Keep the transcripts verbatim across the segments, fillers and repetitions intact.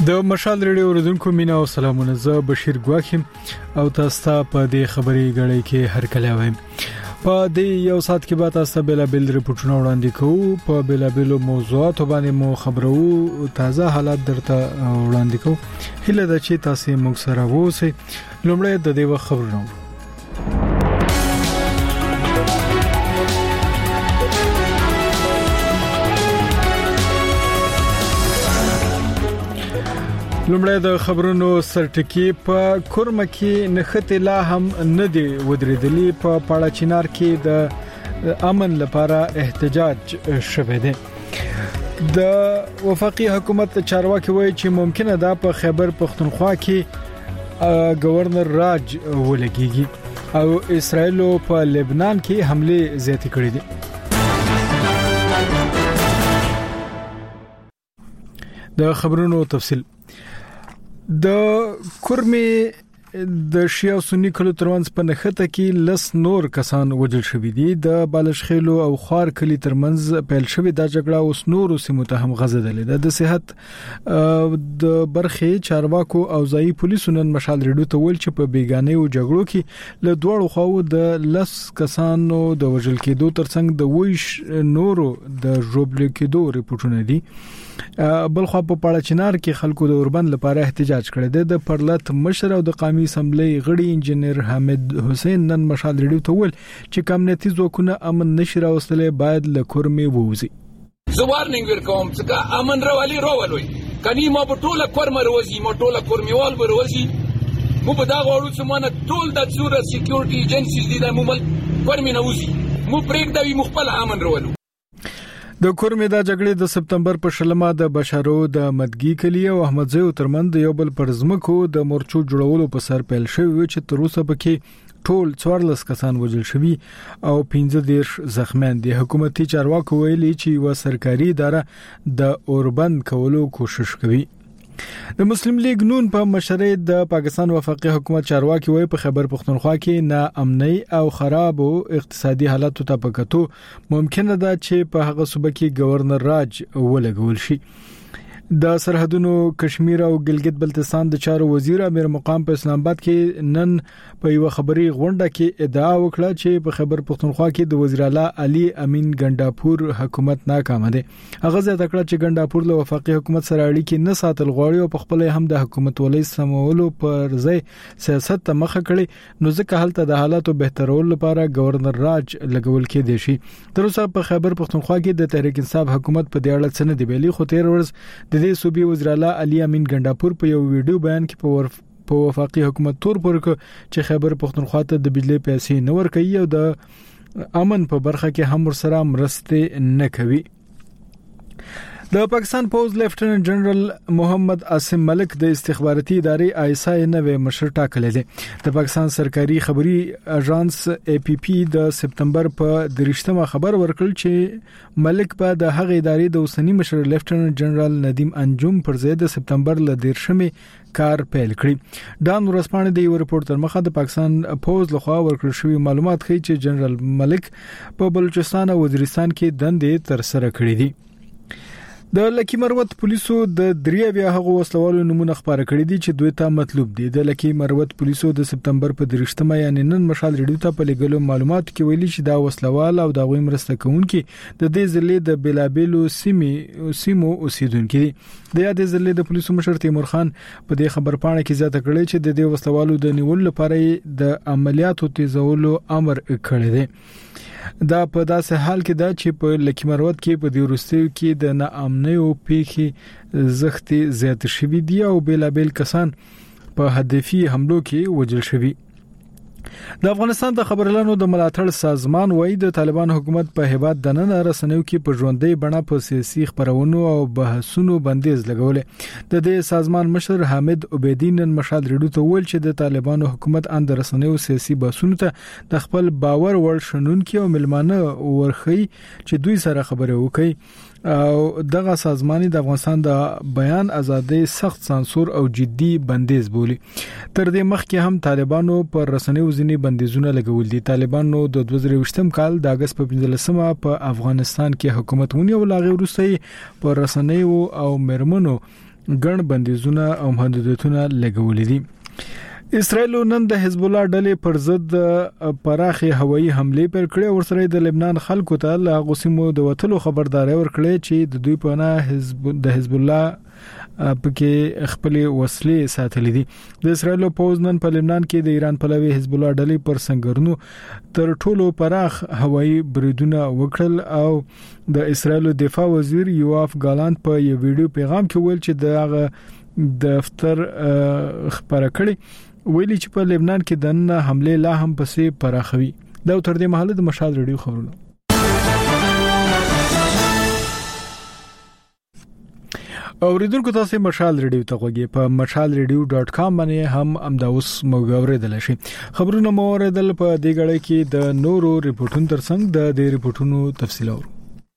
د مشال ریډیو اوریدونکو مینا او سلامونه، زه بشیر ګواخیم او تاسو ته په دې خبري غړې کې هر کله وایم. په دې یو سات کې به تاسو بل بل ریپورتونه وړاندې کوو، په بل بل موضوعات باندې مو خبرو، تازه حالات درته وړاندې کوو. هله د چې تاسو موږ سره ووسئ. لومړی د دې وخت خبرونه. لومړی د خبرونو سرټکی. په کورمه کې نخته لا هم نه دی ودرېدلی. په پاړه چنار کې د امن لپاره احتجاج شوه دی. د وفاقي حکومت چارواکي وایي چې ممکنه ده په خیبر پختونخوا کې گورنر راج ولګيږي او اسرائیل په لبنان کې حمله زیاتې کړې دي. د خبرونو تفصیل. د کورمه د شیعه او سنی کلو ترمنځ په نخته کې لس نور کسان وژل شوي دي. د بالشخیلو او خار کلی ترمنځ پیل شوی د جګړه اوس نور سیمو ته هم غځېدلې ده. د صحت د برخې چارواکو او ځایي پولیسو نن مشال ریډیو ته ویل چې په بیګانه او جګړو کې له دوړو خواو د لس کسانو د وژل کېدو ترڅنګ د ویش نورو د ژوبل کېدو ریپورتونه دي. بل خو په پاړه چنار کې خلکو د اوربند لپاره احتجاج کړی دی. د پرلط مشر او د قومي اسمبلی غړي انجنیر حامد حسین نن مشال ریډیو ته ویل چې کمیونټي ځواکونه امن نشي راوستلې، باید له کورمه ووزي. زه وارنینګ ورکوم چې امن راولي راولوي کني ما په ټوله کورمه روزي ما ټوله کورمیوال وروزي مو په دا غوړو چې مونږ ټول د څوره سکیورټي ایجنسیز دي د مومل کورمه نوزي مو پرېږ دی مخبل امن راولو. د کورمه د جګړې د سپتمبر په شلمه د بشارو د مدګي کلی او احمد زیو ترمنځ یو بل پرزمکو د مورچو جوړولو په سر پیل شوی چې تر اوسه پکې ټول څوارلس کسان وژل شوي او پنځه دیرش زخمیان دي. حکومتي چارواکو ویلي چې یو سرکاري اداره د اوربند کولو کوشش کوي. د مسلم لیگ نون په مشرۍ د پاکستان وفاقي حکومت چارواکي وایي په خیبر پختونخوا کې نا امنۍ او خراب او اقتصادي حالات ته پکاتو ممکنه ده چې په هغه صوبه کې گورنر راج ولګول شي. د سرحدونو کشمیر او ګلګت بلتستان د چارو وزیر امیر مقام په اسلام آباد کې نن په یو خبري غونډه کې ادعا وکړه چې په خیبر پختونخوا کې د وزیر اعلی علي امین ګنداپور حکومت ناکام دی. هغه زیاته کړه چې ګنداپور له وفاقي حکومت سره اړیکې نه ساتل غواړي او په خپل هم د حکومت ولې سمولو پر ځای سیاست ته مخه کړي، نو ځکه حالت د حالاتو بهترولو لپاره گورنر راج لګول کې دي شي. تر اوسه په خیبر پختونخوا کې د تحریک انصاف حکومت په دې اړه څه نه دی ویلي، خو تیر ورځ د دې صوبې وزیر اعلی علي امین ګنداپور په یو ویډیو بیان کې په په وفاقي حکومت تور پر چې خیبر پختونخوا ته د بجلی پیسې نه ورکوي او د امن په برخه کې هم ورسره مرسته نه کوي. د پاکستان پوز لیفټننټ جنرال محمد عاصم ملک د استخباراتي ادارې آی اس آی نوې مشر ټاکل دي. د پاکستان سرکاري خبري اژانس ای پی پی د سپتمبر په درشتمه خبر ورکړ چې ملک په د هغې ادارې د اوسنی مشر لیفټننټ جنرال ندیم انجم پر ځای د سپتمبر ل دیرشمه کار پیل کړی. دان ورسپانه د یو ریپورت تر مخه د پاکستان پوز لخوا ورکړل شوی معلومات ښیي چې جنرال ملک په بلوچستان او وزیرستان کې دندې تر سره کړې دي. د لکی مروت پولیسو د دریه بیا هغه وسلوالو نمونه خبره کړې دي چې دوی ته مطلوب دي. د لکی مروت پولیسو د سپتمبر په درشتمه یعنی نن مشال ریډیو ته په لګلو معلومات کې ویلي چې دا وسلوال او د غوي مرسته کوونکي د دې ضلع د بلابلو سیمي سیمو اوسیدونکو دي. د یادې ضلع د پولیسو مشر تیمور خان په دې خبر پاڼه کې زیاته کړې چې د دې وسلوالو د نیولو لپاره د عملیاتو تیزولو امر کړی دی. دا په داسې حال کې دا چې په لکی مروت کې په دې وروستیو کې د ناامنۍ او پیښې زختی زیات شوي دي او بلابل کسان په هدفي حملو کې وژل شوي. د افغانستان د خبرلانو د ملاتړ سازمان وایي د طالبان حکومت په هیواد د نن رسنیو کې په ژوندۍ بڼه په سیاسي خبرونو او بحثونو بندیز لګولې. د دې سازمان مشر حامد عبیدی نن مشال ریډیو ته ویل چې د طالبانو حکومت ان د رسنیو سیاسي بحثونو ته د خپل باور وړ شنونکو او ملمانه ورخي چې دوی سره خبرې وکړي او دغه سازمان د افغانستان د بیان ازادي سخت سانسور او جدي بندیز بولی. تر دې مخکې هم طالبانو پر رسنیو ځینې بندیزونه لګول دي. طالبانو د دوه زره اووه کال د اگست په پنځلسمه په افغانستان کې حکومت ونیو او لاغي وروسته پر رسنیو او مرمنو ګڼ بندیزونه او محدودیتونه لګولې دي. اسرائیل نن د حزب الله ډلې پر ضد پراخي هوایي حمله پر کړې او سره د لبنان خلکو ته لا غوسمو د وټلو خبرداري ورکړې چې د دوی په نه حزب د حزب الله پکې خپل وسلې ساتلې دي. د اسرائیل پوز نن په لبنان کې د ایران پلوي حزب الله ډلې پر سنگرونو تر ټولو پراخ هوایي بریدونه وکړل او د اسرائیل دفاع وزیر یوآف ګالانت په یو ویډیو پیغام کې ویل چې د دفتر خبره کړې ویلي چې په لبنان کې د حمله لا هم پسې پراخوي. دا تر دې مهاله د مشال ریډیو خبرونه. اوریدونکو تاسو مشال ریډیو ته غوږی په مشال ریډیو ډاٹ کام باندې هم امداوس موګوریدل شي. خبرونه مو اوریدل په دې غړې کې د نورو ریپورتونو ترڅنګ د دې ریپورتونو تفصیل اورو.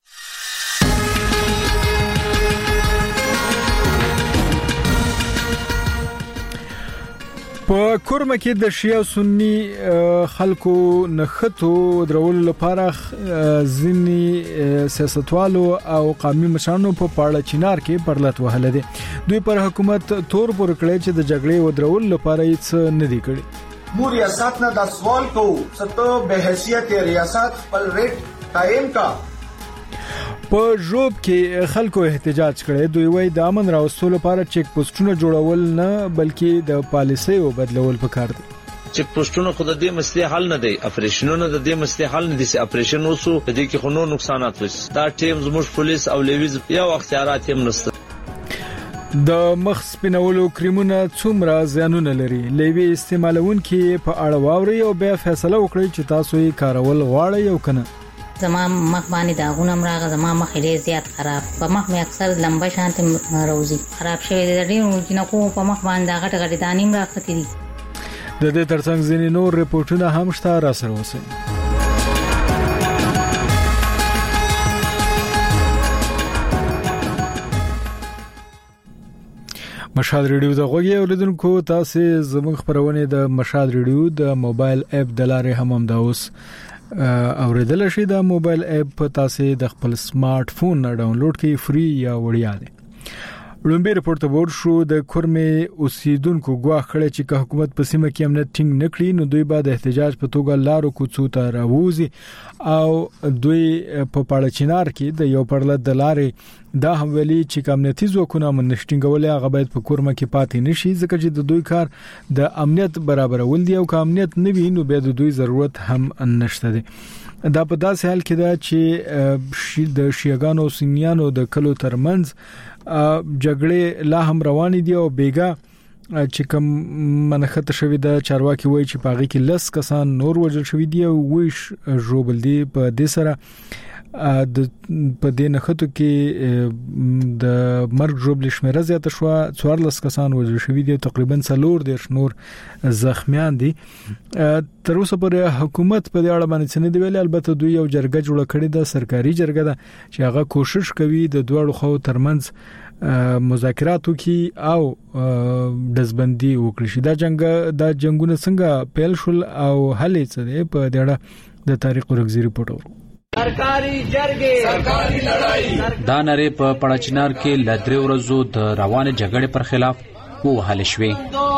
په کورمه کې د شیعه سنی خلکو نخټو درول لپاره ځینی سیاستوالو او قومي مشرانو په پاړه چینار کې پرلط وهله دي. دوی پر حکومت تور پر کړی چې د جګړې و درول لپاره هیڅ نه دی کړی. مو ریاست نه د سوال کو ستو به حیثیت ریاست پر ریټ قائم کا. په جوب کې خلکو احتجاج کړي. دوی وایي د امن راوستلو لپاره چیک پوسټونه جوړول نه بلکې د پالیسۍ او بدلول پکار دي. چیک پوسټونه خود د مسلې حل نه دی، اپریشنونه د دې مسلې حل نه دي. چې اپریشن وسو د دې کې خونو نقصانات وس دا ټیم زموږ پولیس او لیویز یو اختیارات هم نشته. د مخ سپینولو کریمونه څومره زیانونه لري لیوی استعمالونکي په اړه واوري او بیا فیصله وکړي چې تاسو یې کارول غواړئ او کنه. زما مخ باندې داغونه مراغه زما مخ ډیر زیات خراب په مخ مې اکثر لمبه شانت روزي خراب شوی دی. ډیر جنکو په مخ باندې غټ غټ دانیم راختی دي. د دې ترڅنګ ځینې نور ریپورتونه هم شته را سره وسی. مشال ریډیو د غوږی اوریدونکو تاسو زموږ خبرونه د مشال ریډیو د موبایل اپ د لارې هم امداوس اوریدل شي. د موبایل اپ په تاسو د خپل سمارټ فون نه ډاونلوډ کړئ، فری یا وړیا دی. لومبي رپورت ورور شو د کورمې اوسیدونکو غواخ کړي چې حکومت په سیمه کې امنیت ټینګ نکړي نو دوی به د احتجاج په توګه لارو کوڅو ته راوځي او دوی په پاړه چینار کې د یو پرلط د لارې دا هم ویلي چې امنیتي ځواکونه منشټینګول هغه باید په کورمه کې پاتې نشي ځکه چې د دوی کار د امنیت برابرول دی او که امنیت نه وي نو به د دوی ضرورت هم نشته دی. دا په داسې حال کې دا چې د شیعاګانو او سنیانو د کلو ترمنځ جګړې لا هم روان دي او بیګا چې کوم منخت شوی د چارواکي وای چې پاغي کې لس کسان نور وژل شوی دي او ویش جوړبل دي. په دې سره د په دې نخټو کې د مرګ جوړبل شمیره زیاته شو. څوارلس کسان وژل شوی دي، تقریبا څلور دیرش نور زخمیان دي. تر اوسه پورې حکومت په دې اړه باندې څه نه دی ویلي. البته دوی یو جرګه جوړه کړې ده، سرکاري جرګه ده چې هغه کوشش کوي د دوه خو ترمنځ مذاکرات وکړي او دزبندي وکړي. دا جنگ دا جنگونه څنګه پیل شول او هلې څه دی په دې اړه د تاریخ ورغزي ریپورت ورو. سرکاري جرګې سرکاري لړۍ دا نړۍ په پړچنار کې لدري ورځو د روانه جګړې پر خلاف ووهل شوې.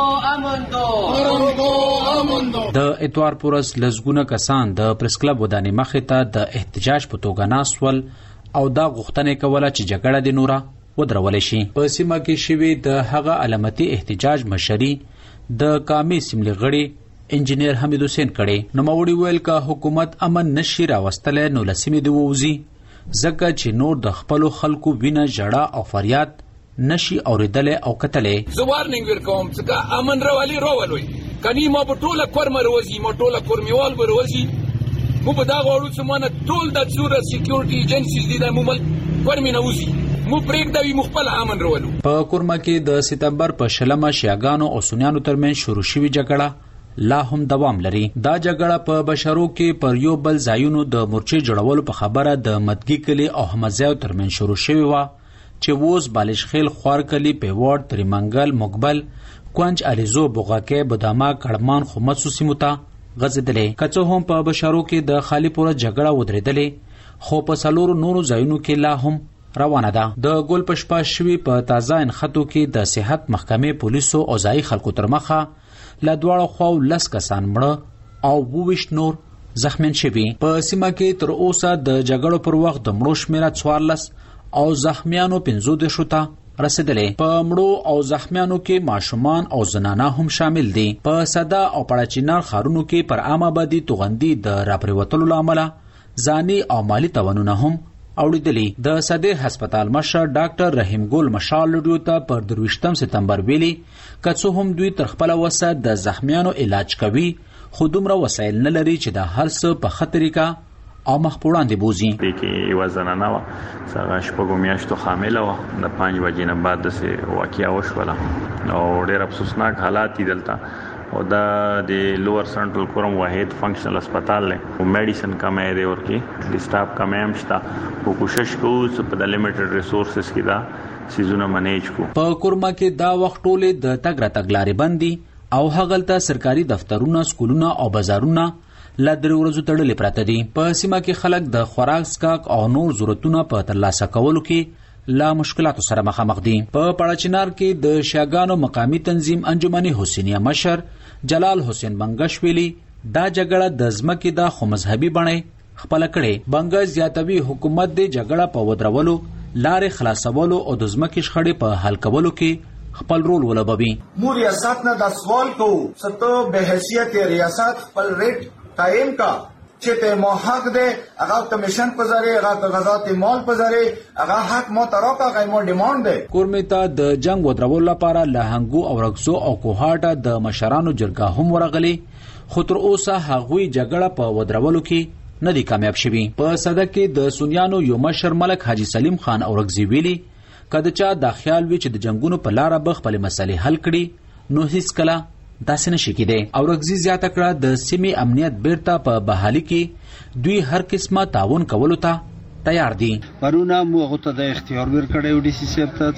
د اتوار پورس لزګونه کسان د پریس کلب ودانې مخې ته د احتجاج په توګه ناسول او دا غوښتنه کوله چې جګړه د نورا ودرول شي. په سیمه کې شوی د هغه علامتي احتجاج مشري د قامي سیملي غړي انجینیر حمید حسین کړي. نو موري ویل کا حکومت امن نشي راوستل نو لسمه دی ووزي ځکه چې نور د خپل خلکو وینه جړه او فریاد نشي اوریدل او کتلې. زه وارنینګ ورکوم چې امن راولي راولوي کني ما په ټوله کورمه روزي ما ټوله کورمیوال بروزي مو په دا غوړو چې مونږ ټول د څوره سکیورټي ایجنسیز دي د مومل کورمه نوزي مو پریک دا وی مخبل امن راولو. په کورمه کې د سپتمبر په شلمه شیعاګانو او سنیانو ترمن شروع شوی جګړه لا هم دوام لري. دا جګړه په بشرو کې پر یو بل ځایونو د مورچې جوړولو په خبره د مدګي کلی او احمدزیو ترمن شروع شوی و چې ووز بالشخیل خوارکلی پیوړ تریمنګل مقبل کوانج الیزو بوغاکه بوداما کړمان خمسو سیموتا غزدلې. کڅو هم په بشرو کې د خالی پوره جګړه ودرېدلې خو په سلورو نورو ځایونو کې لا هم روانه ده. د ګل پشپا شوی په تازه انخطو کې د صحت محکمې پولیسو او ځای خلکو تر مخه له دواړو خواو لس کسان مړه او اوویشت نور زخمیان شوي. په سیمه کې تر اوسه د جګړو پر وخت د مړو شمیره څوارلس او زخمیانو پنځو دېرشو ته رسیدلې. په مړو او زخمیانو کې ماشومان او زنانه هم شامل دي. په صدا او پړاچینار ښارونو کې پر عامه آبادي توغندي د راپریوتلو له امله ځاني او مالي تاوانونه هم اوریدلي. د صدر هسپتال مشر ډاکټر رحیم ګل مشال لډیو ته پر درویشتم سپتمبر ویلي که څه هم دوی تر خپله وسه د زخمیانو علاج کوي خو دومره وسایل نه لري چې د هر څه په ښه طریقه او مخ په وړاندې بوځي. دې کې یوه زنانه وه څه شپږو میاشتو حامله وه. د پنځ بجې نه بعد داسې واقعه وشوله او ډېر افسوسناک حالات دي دلته. او دا د لوور سنټرل کورم واحد فنکشنل هسپتال دی او میډیسن کمه دی ورکی د سټاف کمه هم شته. او کوشش کوو چې په د لیمیټډ ریسورسز کې دا سیزونه منیج کو. په کورما کې دا وخت ټولې د تګ راتګ لارې بندي او هغلته سرکاري دفترونه سکولونه او بازارونه لا درې ورځو تړلې پراته دي. په سیمه کې خلک د خوراک سکاک او نور ضرورتونه په ترلاسه کولو کې لا مشکلاتو سره مخامخ دي. په پړاچینار کې د شیاګانو مقامی تنظیم انجمن حسینیه مشر جلال حسین بنگش ویلي دا جګړه د ځمکې د خو مذهبي بڼې خپل کړي. بنگش زیاتوي حکومت د جګړه په ودرولو لارې خلاصولو او د ځمکې شخړې په حل کولو کې خپل رول ولوبوي. مو ریاست نه د سوال کو ستو به حیثیت ریاست خپل ریټ قائم کا چې ته مو حق ده هغه کمیشن په ذریعہ هغه کاغذات مال په ذریعہ هغه حق مو تراکا غیمو ډیماند ده. کورمیتا د جنگ ودرول لپاره لهنګو او رغزو او کوهاټه د مشرانو جرګه هم ورغلي خو تر اوسه هغوی جګړه په ودرولو کې نه دي کامیاب شوي. په صدک کې د سنیانو یو مشر ملک حاجی سلیم خان او رغزی ویلي کله چې دا خیال وی چې د جنگونو په لار به خپل مسلې حل کړي نو هیڅ کله داسې نشي کېدی. او رغزي زیاته کړه د سیمې امنیت بیرته په بحالي کې دوی هر قسمه تعاون کولو ته تیار دي. پرونه مو هغه ته د اختیار ورکړی و ډي سي سي ته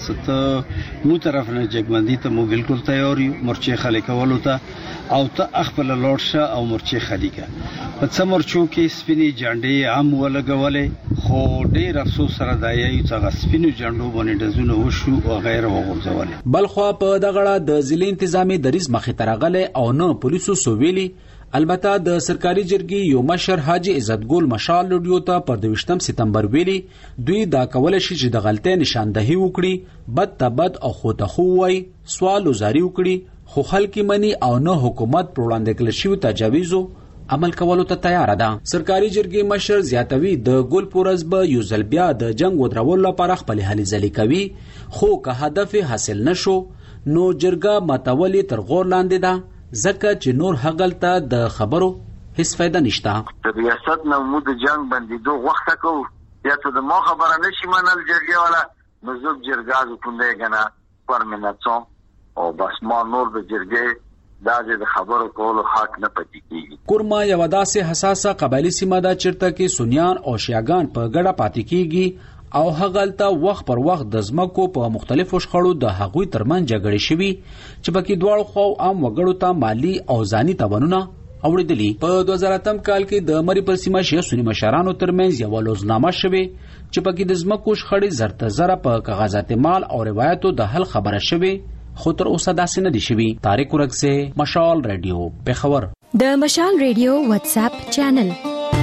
ته مو طرف نه جګمندي ته مو بالکل تیار یو مرچې خلک کولو ته او ته خپل لوړشه او مرچې خلیکه په څه مرچو کې سپینې جانډې عام ولګولې خو ډېر افسوس سره دا یې چې سپینو جانډو باندې دزونه وشو او غیر وغورځول. بلخوا په دغړه د ضلع انتظامی دریز مخې ترغله او نه پولیسو سوویلي. البته د سرکاري جرګې یو مشر حاجی عزت ګل مشال لډیو ته پر دویشتم سپتمبر ویلي دوی دا کول شي چې د غلطۍ نشاندهي وکړي بد تبد او خو ته خو وای سوال وزاري وکړي خو خلک منی او نه حکومت پر وړاندې کړل شوی تجاویزو عمل کولو ته تیار ده. سرکاري جرګې مشر زیاتوي د ګل پورز به یو ځل بیا د جنگ ودرول لپاره خپل هلي ځلې کوي خو که هدف حاصل نشو نو جرګه ماتولې تر غور لاندې ده ځکه چې نور هغلته د خبرو هیڅ فایده نشته. د ریاست نه مو د جنگ بندیدو وخت کو یا ته د مو خبره نشي منل جرګه والا مزوب جرګه کوندې کنه پرمنټو او بس ما نور د جرګه دا د خبرو کولو حق نه پاتې کیږي. کورما یو داسې حساسه قبایلی سیمه ده چیرته کې سنیان او شیعاګان په ګډه پاتې کیږي او هغلته وخت پر وخت د ځمکو په مختلفو شخړو د هغوی ترمن جګړې شوي چې پکې دواړو خواو عام وګړو ته مالی او ځاني تاوانونه اوریدلي. په دوه زره اتم کال کې د مری پر سیمه شیعه سنی مشرانو ترمنځ یو لوزنامه شوه چې پکې د ځمکو شخړې زرته زره په کاغذات مال او روایتو د حل خبره شوه خو تر اوسه داسې نه دي شوي. طارق ورکسه مشال رادیو پیښور. د مشال رادیو واتس اپ چینل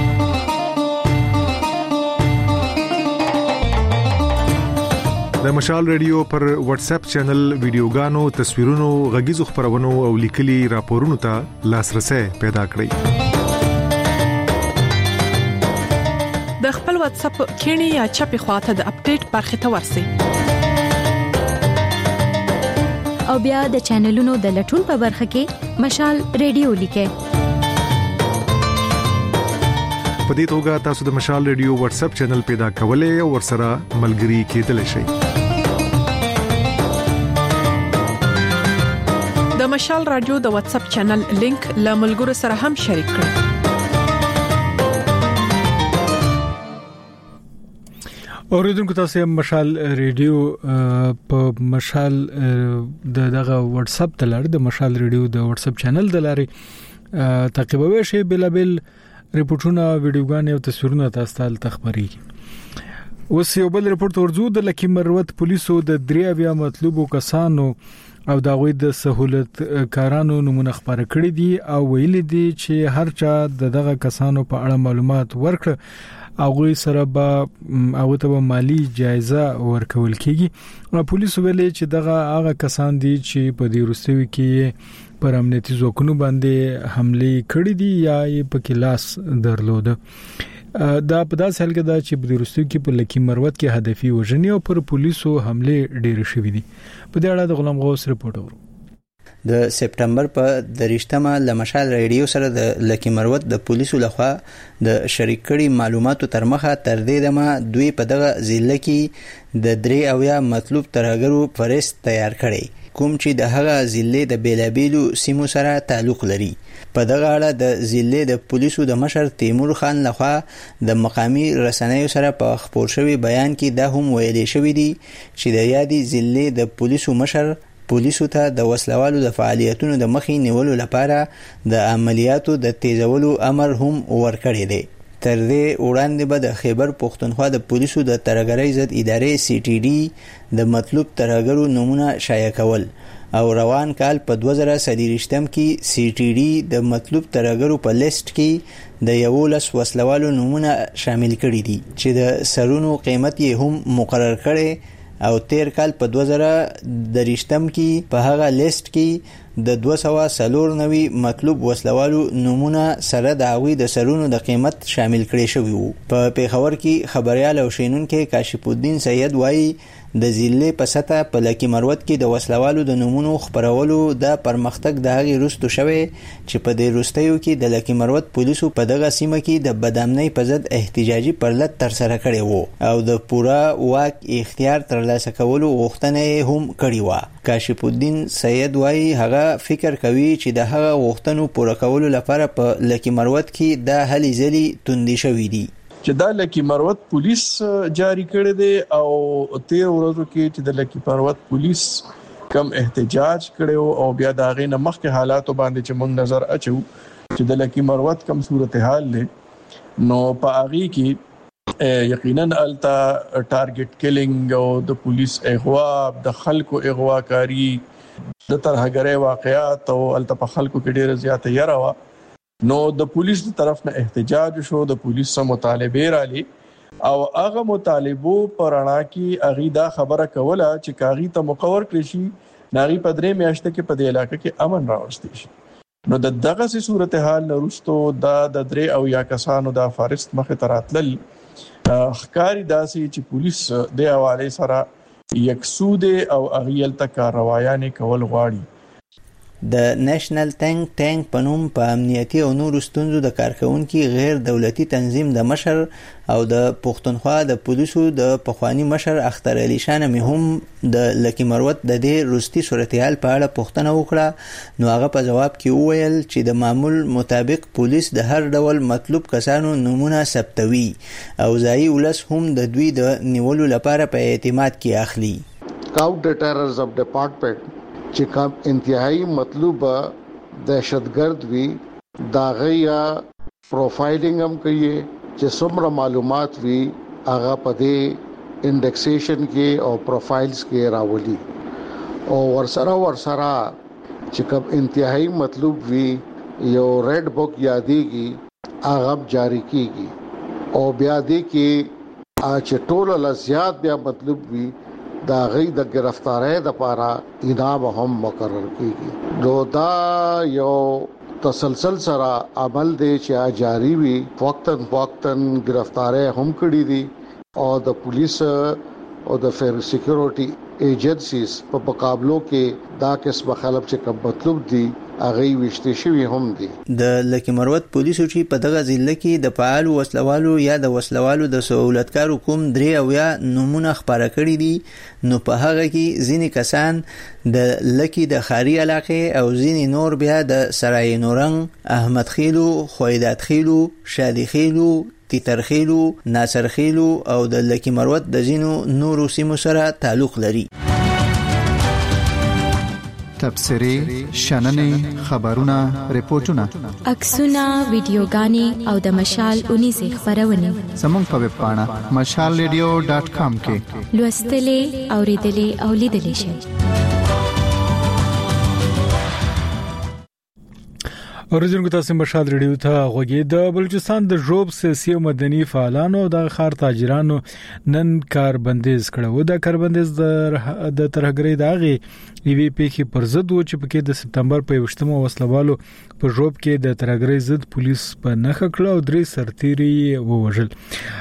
د مشال رادیو پر واتس اپ چینل ویډیوګانو تصویرونو غږیزو خبرونو او لیکلي راپورونو ته لاسرسي پیدا کړئ. د خپل واتس اپ کینی یا چپی خواته د اپډیټ برخه ته ورسئ او بیا د چینلونو د لټون په برخه کې مشال رادیو لیکئ. په دې توګه تاسو د مشال رادیو واتس اپ چینل پیدا کولای او ورسره ملګري کېدلی شئ. د مشال رادیو د واتس اپ چینل لینک له ملګرو سره هم شریک کړئ. اوریدونکو تاسو مشال رادیو په مشال د دغه واتس اپ تلار د مشال رادیو د واتس اپ چینل د لاري تعقیبوي شي بل بل ریپورتونه ویډیوګانې او تصویرونه تاسو ته تخبري. اوس یو بل رپورت ورزو د لکی مروت پولیسو د درې بیا مطلوبو کسانو او دا غوي د سہولت کارانو نمونه خبره کړې دي او ویلي دي چې هر چا دغه کسانو په اړه معلومات ورکړه او غوي سره به او ته مالی جایزه ورکول کیږي. پولیسو ویلي چې دغه هغه کسان دي چې په دې وروستیو کې پر امنیتي ځواکونو باندې حمله کړې دي یا یې په کلاس درلوده. دا په داسې حال کې دا چې په وروستیو کې په لکی مروت کې هدفي وژنې او پر پولیسو حمله ډېر شوې دي. په دې اړه د غلام غوث رپورټ ورو. د سپټمبر په دریشتمه لمشال ریډیو سره د لکی مروت د پولیسو لخوا د شریک کړي معلوماتو تر مخه تر دې دمه دوی په دغه ضلع کې د درې اویا مطلوب ترهګرو فهرست تیار کړي کوم چې د هغه ضلع د بیلابیلو سیمو سره تعلق لري. په دغه اړه د ضلع د پولیسو د مشر تیمور خان لخوا د مقامی رسنیو سره په خپور شوی بیان کې دا هم ویلي شوی دی چې د یادي ضلع د پولیسو مشر پولیسو ته د وسلوالو د فعالیتونو د مخې نیولو لپاره د عملیاتو د تیزولو امر هم ورکړی دی. تر دې وړاندې به د خیبر پښتونخوا د پولیسو د ترهګرۍ ضد ادارې سی ټي ډي د مطلوب ترهګرو نمونه شایع کول او روان کال په دوه زره څلوېښتم کې سی ټي ډي د مطلوب ترهګرو په لیست کې د یولس وسلوالو نمونه شامل کړي دي چې د سرونو قیمت یې هم مقرر کړي او تیر کال په دوه زره دریشتم کې په هغه لیست کې د دوه سوه څلور نوي مطلوب وسلوالو نمونه سره د هغوی د سرونو د قیمت شامل کړي شوي وو. په پیښور کې خبریال او شینونکی کاشف الدین سید وایي د ضلع په سطح په لکی مروت کې د وسلوالو د نمونو خبرولو د پرمختګ د هغې وروسته شوی چې په دې وروستیو کې د لکی مروت پولیسو په دغه سیمه کې د بدامنۍ په ضد احتجاجي پرلط ترسره کړی وو او د پوره واک اختیار ترلاسه کولو غوښتنه هم کړې وه. کاشف الدین سید وایي هغه فکر کوي چې د هغه غوښتنو پوره کولو لپاره په لکی مروت کې د هلې ځلې توندې شوي دي چې د لکی مروت پولیس جاری کړی دی او تیر ورځو کې چې د لکی مروت پولیس کم احتجاج کړو او بیا د هغې نه مخکې حالاتو باندې چې موږ نظر اچو چې د لکی مروت کم صورتحال دی نو په هغې کې یقینا الته ټارګټ کیلینګ او د پولیس اغوا د خلکو اغوا کاری د ترهګرۍ واقعات او الته په خلکو کې ډېره زیاته یره وه نو د پولیس د طرف نه احتجاج شو د پولیس سره مطالبه رالی او هغه مطالبو پر اړه کې اغي دا خبره کوله چې کاغي ته مقرر کړی شي ناغي په درې میاشتې کې په دې علاقې کې امن راوستي شي نو د دغه سي صورتحال نرستو دا د درې او یا کسانو د فارست مخه تراتل خکاری داسي چې پولیس د حواله سره یکسود او اغیل تک کاروایانه کول غواړي. د نېشنل ټینک ټینک په نوم په امنیتي او نورو ستونزو د کارکونکو غیر دولتي تنظیم د مشر او د پښتونخوا د پولیسو د پخوانی مشر اختر علي شاه مې هم د لکی مروت د دې روستي صورتحال په اړه پوښتنه وکړه نو هغه په جواب کې وویل چې د معمول مطابق پولیس د هر ډول مطلوب کسانو نمونه ثبتوي او ځایي ولس هم د دوی د نیولو لپاره په اعتماد کې اخلي. کاونټر ټیررزم ډپارټمنټ چې کوم انتهایی مطلوب دهشتګرد وي دا غیا پروفایلینګ هم کوي چې څومره معلومات وي هغه په دې انډیکسیشن کې او پروفایلز کې راولي او ورسره ورسره چې کوم انتهایی مطلوب وي یو ریډ بک یادېږي هغه جاری کیږي او بیا دې کې چې ټول له زیات بیا مطلوب وي دا غي د گرفتارۍ د لپاره انعام هم مقرر کیږي. نو دا یو تسلسل سره عمل دی چې جاری وي وقتن وقتن گرفتارۍ هم کړي دي او د پولیس او د فیر سکیورټي ایجنسیز په مقابلو کې دا قسم خلک چې کوم مطلوب دي هغه وشته شوی هم دي. د لکی مروت پولیسو چې په دغه ضلع کې د فعال وسلوالو یا د وسلوالو د سہولتکارو کوم درې او یا نمونه خبره کړي دي نو په هغه کې ځینې کسان د لکی د خاري علاقې او ځینې نور بیا د سرای نورنګ، احمد خیلو، خویدات خیلو، شادي خیلو، تیتر خیلو، ناصر خیلو او د لکی مروت د ځینو نورو سیمو سره تعلق لري. تبصرې شننې خبرونه ریپورتونه عکسونه ویډیوګانې او د مشال اونیزه خبرونه زموږ په ویب پاڼه مشال ریډیو ډاټ کام کې لوستلې اوریدلې او لیدلې شئ. اوریدونکو تاسو مشال ریډیو ته غوږی. د بلوچستان د ژوب سیاسي او مدني فعالانو د خار تاجرانو نن کار بندیز کړو. د کار بندیز د د ترهګرۍ داغي ایوی پی کې پر ضد و چې پکې د سپتمبر په یوشتمه وسلوالو په ژوب کې د ترهګرۍ ضد پولیس په نخ کړه او درې سرتيري ووژل.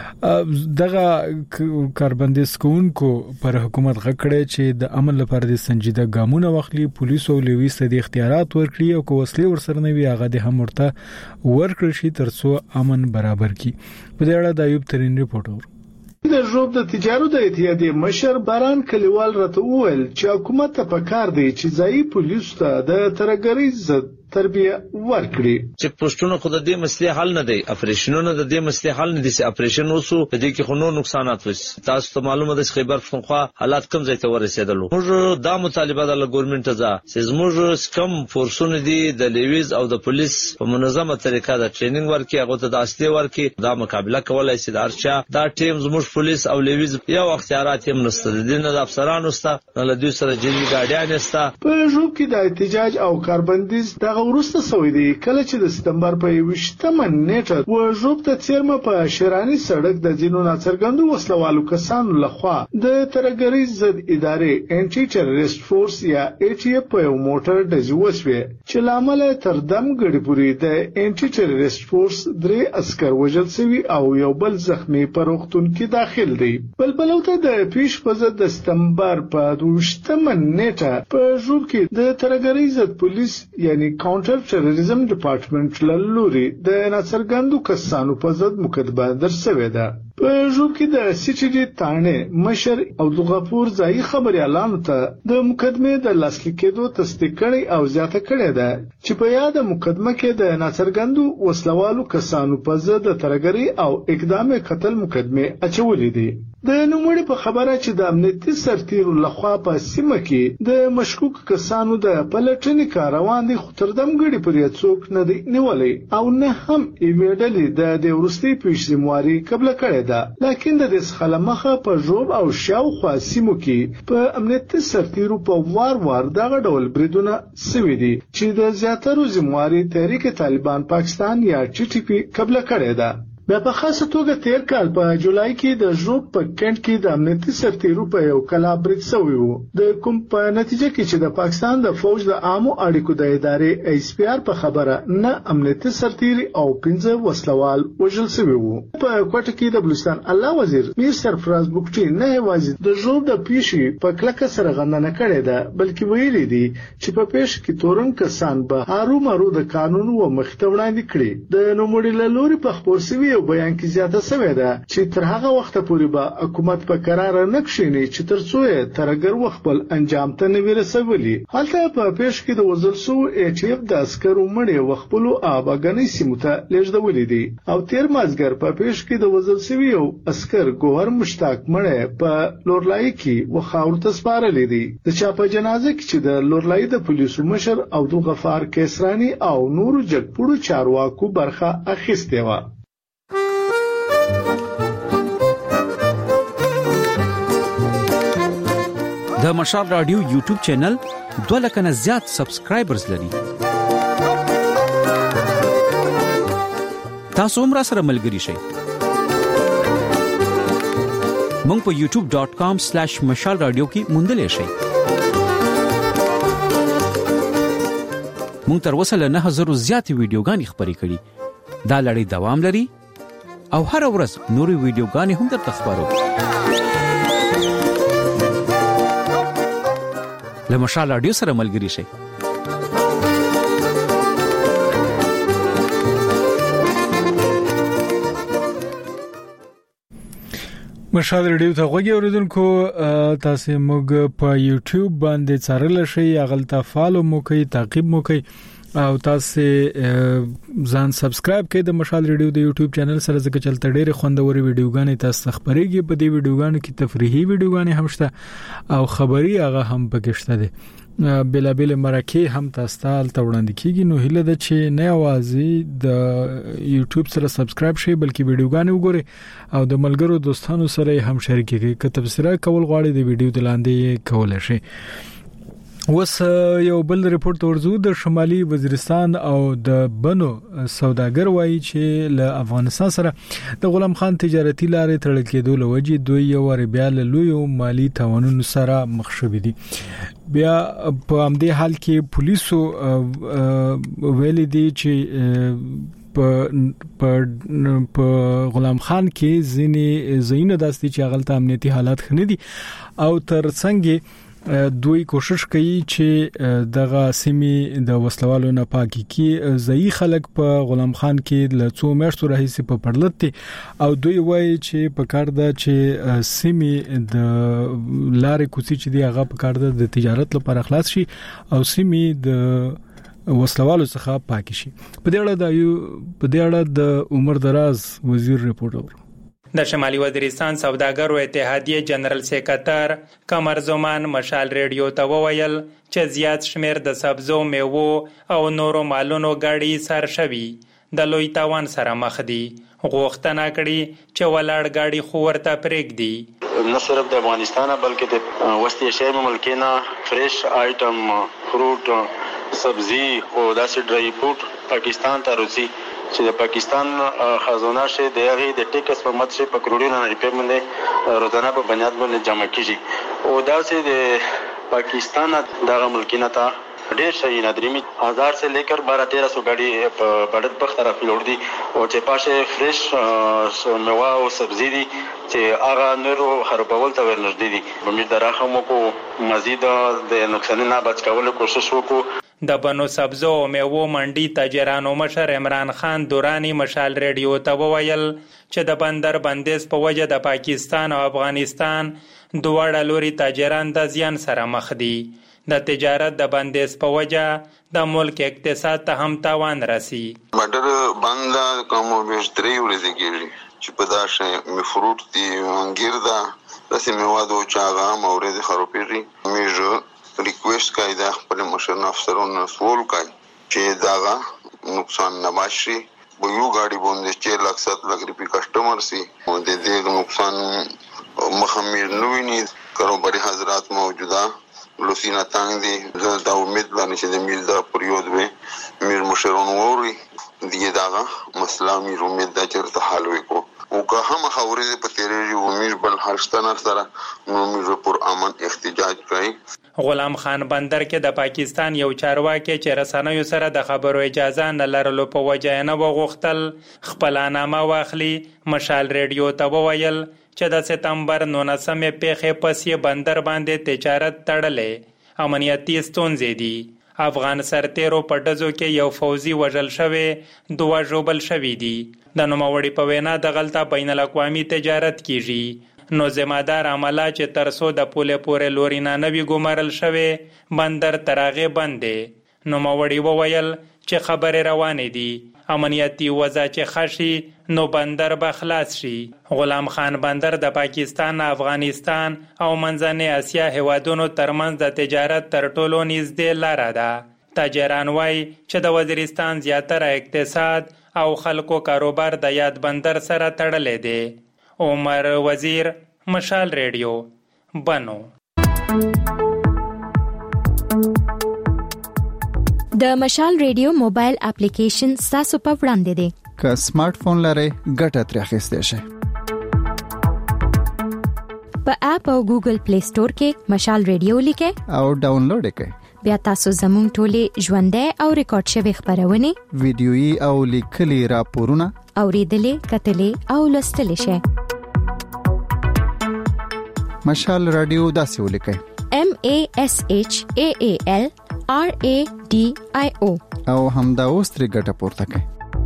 دغه کاربندیز کوونکو پر حکومت غکړه چې د امن لپاره د سنجیده ګامونه واخلي، پولیس او لوي ستدي اختیارات ورکړي او کوسلي ورسره نه وي هغه د هم ورته ورکړي شي ترڅو امن برابر کی. په دې اړه د ایوب ترين ریپورت اور د ژوب د تجارت د اتحادیې مشر باران کلیوال راته وویل چې حکومت ته پکار دی چې ځایي پولیسو ته د ترهګرۍ ضد تربیه ورکړي. چې پښتون خو د دې مسلې حل نه دی، اپریشنونه د دې مسلې حل نه دي. چې اپریشن وسو په دې کې خو نو نقصانات وس تاسو ته معلومه ده چې خیبر پښتونخوا حالات کم ځای ته ورسېدل. موږ دا مطالبه د ګورنمنت ته چې موږ کم فورسونه دي د لیویز او د پولیس په منظمه طریقه د ټریننګ ورکي، هغه ته د اصلي ورکي دا مقابله کولای شي. د ارچا دا ټیم زموږ پولیس او لیویز یو اختیارات هم نشته، د دې نه د افسرانو سره نه دوی سره جدي ګاډیان نشته. په ژوب کې د احتجاج او کاربندیز دغه ورسته سوي دي کله چې د سپتمبر په یوشتمه نیټه و ژوب ته چیرمه په شرانی سړک د جنونو څرګندو وسلوالو کسانو لخوا د ترهګرۍ ضد ادارې انټي ټیرریست فورس یا ای ټي اف په یو موټر د جوسوي چې لامل تر دم غړي پوری د انټي ټیرریست فورس درې عسكر وژل شوی او یو بل زخمی په روغتون کې داخل دي. بلبلو ته د پیش په ضد د سپتمبر په یوشتمه نیټه په ژوب کې د ترهګرۍ ضد پولیس یعنی کاونټر ټیرریزم ډپارټمنټ لوري د ناڅرګندو کسانو په ضد مقدمه درسوي ده. په ژوب کې د سی ټي ډي تانه مشر او د غفور ځای خبريالانو ته د مقدمه د لاسلیک کېدو تصدیق کړي او زیاته کړي ده چې په یاد مقدمه کې د ناڅرګندو وسلوالو کسانو په ضد ترهګرۍ او اقدام قتل مقدمه اچولې دي. د نوموړي په خبره چې د امنیتي سرتیرو لخوا په سیمه کې د مشکوک کسانو د پلټنې کار روان دي، خو تر دم غړي پر یڅوک نه دی نیولې او نه هم ایمیډلې د د ورستي پیشزمواري قبل کړي ده. لکه د دې څخه مخه په ژوب او شاوخوا سیمو کې په امنیتي سرتیرو په وار وار دغه ډول بریدونه سوي دي چې د زیاترو زمواري تحریک طالبان پاکستان یا ټي ټي پی قبل کړي ده. بیا په خاصه توګه تیر کال په جولای کې د ژوب په کینټ کې د امنیتي سرتیرو په یو کلا برید شوی و، د کوم په نتیجه کې چې د پاکستان د فوج د عامو اړیکو د ادارې ای اس پی آر په خبره نه امنیتي سرتیري او پنځه وسلوال وژل شوی وو. په کوټه کې د بلوچستان الله وزیر میر سرفراز بوکټي نه یوازې د ژوب د پیښې په کلکه سره غندنه کړې ده، بلکې ویلي دي چې په پیښ کې تورن کسان به هارو مرو د قانون و مخته وړاندې کړي. د نوموړي لوري په خبر سوي یو بیان کې زیاته شوې ده چې تر هغه وخت پورې به حکومت په قرار نه کښیني چې ترڅو یې ترهګر خپل انجام ته نه ورسولي. هلته په پیښ کې د وزل سو ای ټي اف د عسکرو مړي وخپلو آباګنۍ سیمو ته لېږدولې دي او تیر مازګر په پیښ کې د وزل سوي یو عسکر ګوهر مشتاق مړي په لورلای کې وخاور ته سپارلې دي. د چا په جنازه کې چې د لورلای د پولیسو مشر عبدل غفار کیسرانی او نورو جګپوړو چارواکو برخه اخیستې و. د مشال رادیو یوټیوب چینل دوه لکه نه زیات سبسکرایبرز لري. تاسو هم را سره ملګري شئ. مونږ په یوټیوب ډاټ کام سلیش مشال رادیو کې موندلی شئ. مونږ تر اوسه له نه هزارو زیاتې ویډیوګانې خپرې کړي. دا لړۍ دوام لري او هر ورځ نورې ویډیوګانې هم درته خپرو. له مشال رادیو سره ملګري شئ. مشال رادیو ته غوږی اوریدونکو، تاسو موږ په یوټیوب باندې څارل شئ، هغه فالو مو کوي، تعقیب مو کوي او تاسو ځان سبسکرایب کړئ د مشال رادیو د یوټیوب چینل سره، ځکه چې تل ډېر خوندوري ویډیوګانې تاسو خبرېږي. په دې ویډیوګانو کې تفریحي ویډیوګانې هم شته او خبري هغه هم پکې شته دي. بلابل مرکه هم تاسو ته وړاندې کیږي. نو هیله ده چې نه اوازې د یوټیوب سره سبسکرایب شئ بلکې ویډیوګانې وګورئ او د ملګرو دوستانو سره هم شریک کړئ. که تبصره کول غواړئ د ویډیو د لاندې کولای شئ. وس یو بل ریپورت ورزو د شمالي وزیرستان او د بنو سوداګر وایي چې له افغانستان سره د غلام خان تجارتي لارې تړل کېدو لوجي دوی یو ور بیا له لوی مالی تاوانونو سره مخ شوي دي. بیا په همدې حال کې پولیسو ویلي دي چې په په غلام خان کې ځینې زینه داسې چې هغه امنیتي حالات خنه دي او تر څنګه دوی کوشش کوي چې دغه سیمې د وسلوالو نه پاکي کی ځای خلک په غلام خان کې له څو میاشتو راهیسې په پړلت او دوی وایي چې په کار ده چې سیمې د لارې کوڅې چې دی هغه په کار ده د تجارت لپاره خلاص شي او سیمې د وسلوالو څخه پاکي شي. په دې اړه د یو په دې اړه د عمر دراز وزیر ریپورت اور د شمالي وزیرستان سوداګرو اتحادیه جنرال سیکریټر قمر زمان مشال ریډیو ته وویل چې زیات شمیر د سبزو میوو او نورو مالونو غاړي سر شوي د لوی تاوان سره مخ دي. غوښتنه کړي چې ولاړ غاړي خو ورته پرېږدي. نه صرف د افغانستان بلکې د وسطي ایشیا ملکونو فریش آیټم فروټ سبزی او داسې ډرای فروټ پاکستان ته روزي چې د پاکستان خزانه شه د هغه د ټیکس په مت شه په کروڑونو روپے باندې روزانه په بنیاد باندې جمع کیږي او دا چې د پاکستان دغه ملکینه ته ډېر شي نادرمی هزار سے لیکر بارہ تیرہ سو گاڑی بڑت بخ طرف لوړ دي او چې پاشه فریش میوه او سبزی دي چې هغه نورو خرابول ته ورنږدې دي. په دې راخمو کو مزید د نقصان نه بچ کولو کوشش وکړو. د بنو سبزو او میوو منډي تاجرانو مشر عمران خان دورانی مشال ریډیو ته وویل چې د بندر بندیز په وجه د پاکستان او افغانستان دواړه لوري تاجران د زیان سره مخ دي. د تجارت د بندیز په وجه د ملک اقتصاد ته هم تاوان رسی. بندر بند کوم بهتري ورزي کیږي چې په داشه می فروټ دي انګیر دا داسې میوادو چاغه مورد خروپيري میجو ریکوست کوي د خپل مشران افسرانو سوال کوي چې داغه نقصان نه باشي. به یو غاډي باندې چې لک سات لک روپی کسٹمر سي او د دې نقصان مخمیر نه ویني. کاروباري حضرات موجوده لوسینا تانګ دي زه دا امید لرم چې د میل دا پریود به میر مشران ووري دغه داغه مسله میر امید دا چې حل وکړو او که هم خوري په تیری او میر بل هرڅتنر سره نو میر پر امن احتجاج کوي. غلام خان بندر کې د پاکستان یو چارواکي چې رسنیو سره د خبرو اجازه نه لرلو په وجه نه وغوښتل خپل نامه واخلي. مشال ریډیو ته وویل چې د سپتمبر نولسمې پیښې پسې بندر باندې تجارت تړلې امنیتي ستونزې دي. افغان سرتیرو په ډزو کې یو فوزي وژل شوی دوه ژوبل شوي دي. د نوموړي په وینا د غلطه بین الاقوامي تجارت کیږي. نو ذمہدار عمله چې ترسو د پوله پورې لورینا نوی ګمارل شوی بندر تراغه بندې. نوموړي وویل چې خبره روانې دي امنیتي وضع چې خشي نو بندر به خلاص شي. غلام خان بندر د پاکستان، افغانستان او منځنۍ اسیا هیوادونو ترمنځ د تجارت تر ټولو نږدې لاره ده. تاجران وایي چې د وزیرستان زیاتره اقتصاد او خلکو کاروبار د یاد بندر سره تړلې دی. عمر وزیر، مشال ریډیو، بنو. د مشال ریډیو موبایل اپلیکیشن تاسو په وړاندې دی. که سمارټ فون لرئ ګټه ترې اخیستئ شئ. په اپ او ګوګل پلی سٹور کې مشال ریډیو لیکئ او ډاونلوډ کړئ. بیا تاسو زموږ ټولې ژوندۍ او ریکارډ شوی خبرونه ویډیويي او لیکلي راپورونه اوریدلې کتلې او لوستلې شئ. مشال رادیو داسې ولیکئ: M A S H A A L R A D I O او همدا اوس ترې ګټه پورته کړئ.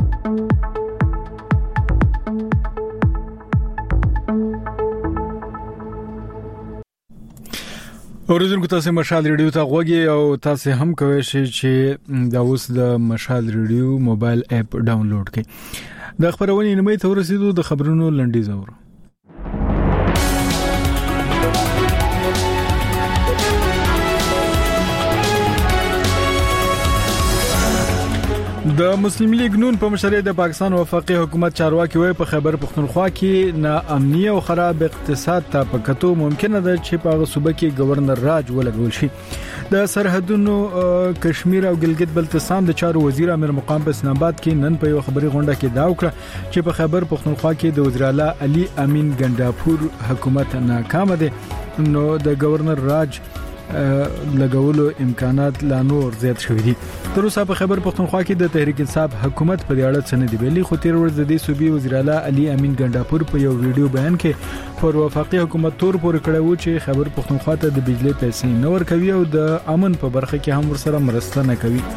اوریدونکو تاسو مشال ریډیو ته غوږی او تاسو هم کوئ چې دا اوس د مشال ریډیو موبایل اپ ډاونلوډ کړئ. د خبرونه نیمه ته ورسېدو د خبرونو لنډیز اورو. د مسلم لیگ نون په مشرۍ د پاکستان وفاقي حکومت چارواکي وایي په خیبر پختونخوا کې ناامني او خراب اقتصاد ته په کتو ممکنه ده چې په صوبه کې گورنر راج ولګول شي. د سرحدونو کشمیر او ګلګت بلتستان د چارو وزیر امیر مقام په اسلام آباد کې نن په یو خبري غونډه کې دا وکړه چې په خیبر پختونخوا کې د وزیر اعلی علي امین ګنداپور حکومت ناکام ده نو د گورنر راج لګولو امکانات لا نور زیات شوي دي. تر اوسه په خیبر پختونخوا کې د تحریک انصاف حکومت په دې اړه څه نه دی ویلي، خو تیر ورځ د دې صوبې وزیر اعلی علي امین ګنداپور په یو ویډیو بیان کې پر وفاقي حکومت تور پورې کړی و چې خیبر پختونخوا ته د بجلی پیسې نه ورکوي او د امن په برخه کې هم ورسره مرسته نه کوي.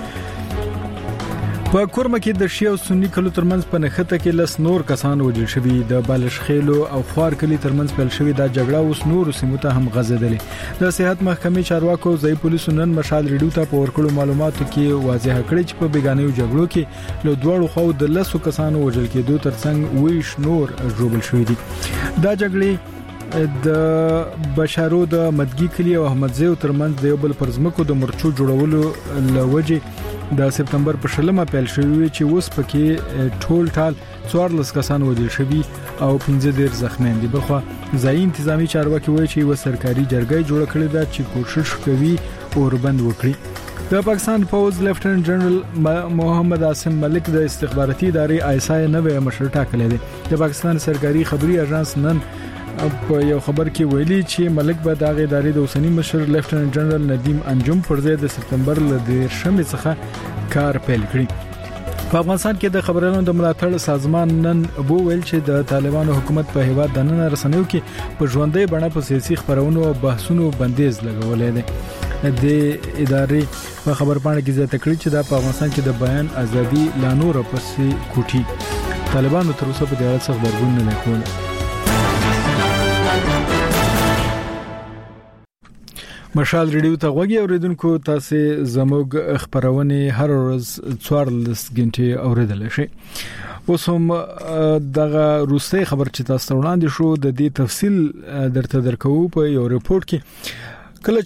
په کورمه کې د شیعه او سنی کلو ترمنځ په نښته کې لس نور کسان وژل شوي. د بالشخیلو او خوار کلی ترمنځ پیل شوې دا جګړه اوس نور سیمو ته هم غځېدلې. د صحت محکمې چارواکو ځای پولیسو نن مشال ریډیو ته په ورکړو معلوماتو کې واضح کړی چې په بیګانیو جګړو کې له دوړو خو د لسو کسانو وژل کېدو ترڅنګ ویش نور ژوبل شوي دي. دا جګړې د بشارو د مدګي کلی او احمدزیو ترمنځ د یو بل پرزمکو د مرچو جوړولو لوجه د سپتمبر په شلمه پیل شوی چې اوس پکې ټول ټال څوارلس کسان وژل شوي او پنځه ډیر زخمیان دي. بلخو ځای انتظامی چارواکي وایي چې یو سرکاري جرګه جوړ کړې ده چې کوشش کوي اوربند وکړي. د پاکستان پوز لیفټننټ جنرال محمد عاصم ملک د استخباراتي ادارې آی اس آی نوې مشر ټاکلی دی. د پاکستان سرکاري خبري اژانس نن په یو خبر کې ویلي چې ملک به د ادارې د اوسنی مشر لیفټننټ جنرال ندیم انجم پر ځای د سپتمبر ل دیرشمې څخه کار پیل کړي. په افغانستان کې د خبرونو د ملاتړ سازمان نن بو ویل چې د طالبانو حکومت په هیواد د نن رسنیو کې په ژوندۍ بڼه په سیاسي خبرونو او بحثونو بندیز لګولې ده. د ادارې په خبرپاڼه کې زیاته کړې چې د افغانستان کې د بیان ازادي لا نور پسې کوټي. طالبانو تر اوسه په دې اړه څه خبرګون نه کړی. مشال ریډیو ته غوږی اوریدونکو، تاسو زموږ خبرونه هر ورځ څوارلس غنټې اوریدل شي. اوس هم دغه روسي خبر چې تاسو وړاندې شو د دې تفصیل درته درکو په یو ریپورت کې. کله